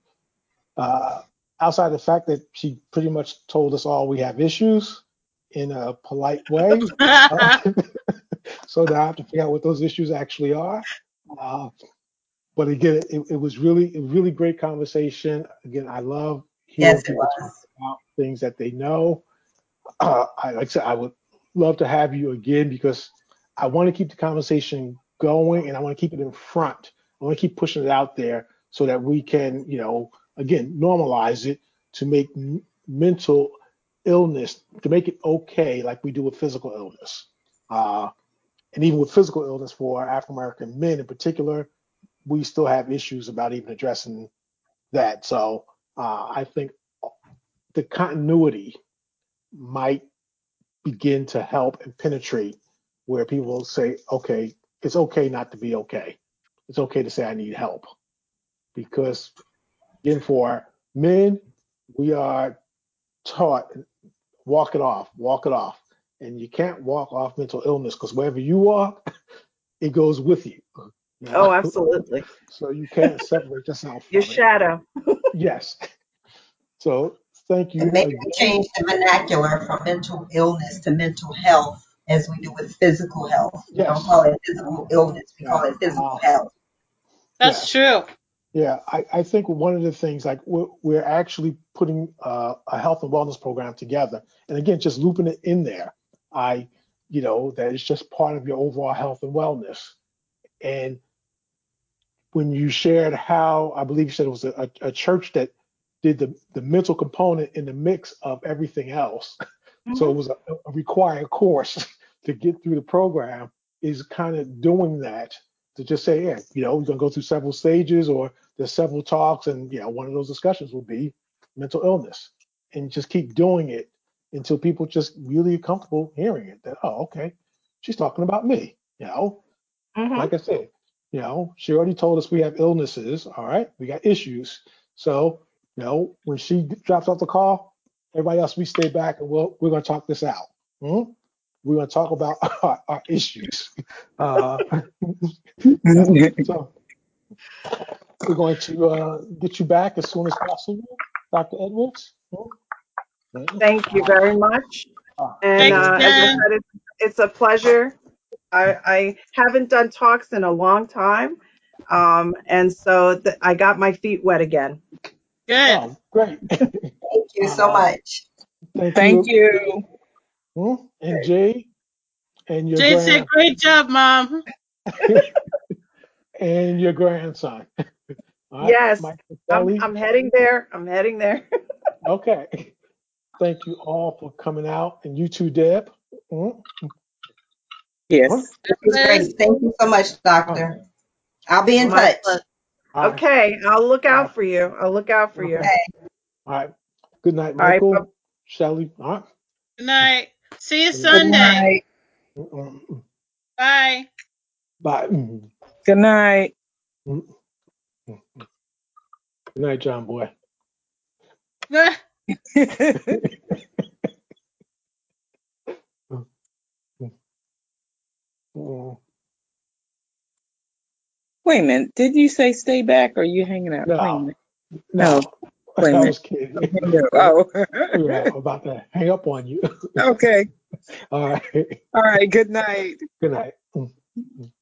Uh, Outside the fact that she pretty much told us all we have issues in a polite way, uh, so now I have to figure out what those issues actually are. Uh, but again, it was really a really great conversation. Again, I love hearing Yes, it people talk was. about things that they know. Like I said, I would love to have you again because I want to keep the conversation going and I want to keep it in front. I want to keep pushing it out there so that we can, again, normalize it to make mental illness, to make it okay, like we do with physical illness. Uh, and even with physical illness for African American men in particular, we still have issues about even addressing that. So I think the continuity might begin to help and penetrate where people say, okay, it's okay not to be okay. It's okay to say I need help. Because again, for men, we are taught walk it off, walk it off. And you can't walk off mental illness because wherever you are, it goes with you. You Oh, know? absolutely. So you can't separate yourself Your from it. shadow. Yes. So thank And you maybe we again. change the vernacular from mental illness to mental health as we do with physical health. We don't Yes. call it physical illness, we Yeah. call it physical health. That's Yes. true. Yeah, I think one of the things like we're actually putting a health and wellness program together, and again, just looping it in there. I, that it's just part of your overall health and wellness. And when you shared how I believe you said it was a church that did the mental component in the mix of everything else, so it Hmm. was a required course to get through the program, is kind of doing that to just say, yeah, we're going to go through several stages or there's several talks, and one of those discussions will be mental illness, and just keep doing it until people just really comfortable hearing it. That, oh, okay, she's talking about me. Hmm. Like I said, she already told us we have illnesses. All right, we got issues. So, when she drops off the call, everybody else, we stay back and we're going to talk this out. Hmm? We're going to talk about our issues. Uh, so, We're going to get you back as soon as possible, Dr. Edwards. Thank you very much. And Thanks, as I Jen. said, it's a pleasure. I haven't done talks in a long time. And so I got my feet wet again. Good. Oh, great. Thank you so much. Thank Thank you. you. And Jay and your Jade said, great job, Mom. and your grandson. All right, Yes, Mike and I'm Sally. I'm heading there. I'm heading there. Okay. Thank you all for coming out, and you too, Deb. Mm, huh? Yes. It was Liz. great. Thank you so much, Oh, doctor. I'll be in My touch. pleasure. all right. Okay, I'll look All out right. for you. I'll look out for you. Okay. All right. Good night, All right. Michael. Shelly. All right. Good night. See you Good night. Good Sunday. night. Bye. Bye. Good night. Good night, John Boy. Wait a minute. Did you say stay back or are you hanging out? Wait a No, minute. no, No. Wait a I minute. was kidding. Oh. Yeah, I'm about to hang up on you. Okay. All right. All right. Good night. Good night.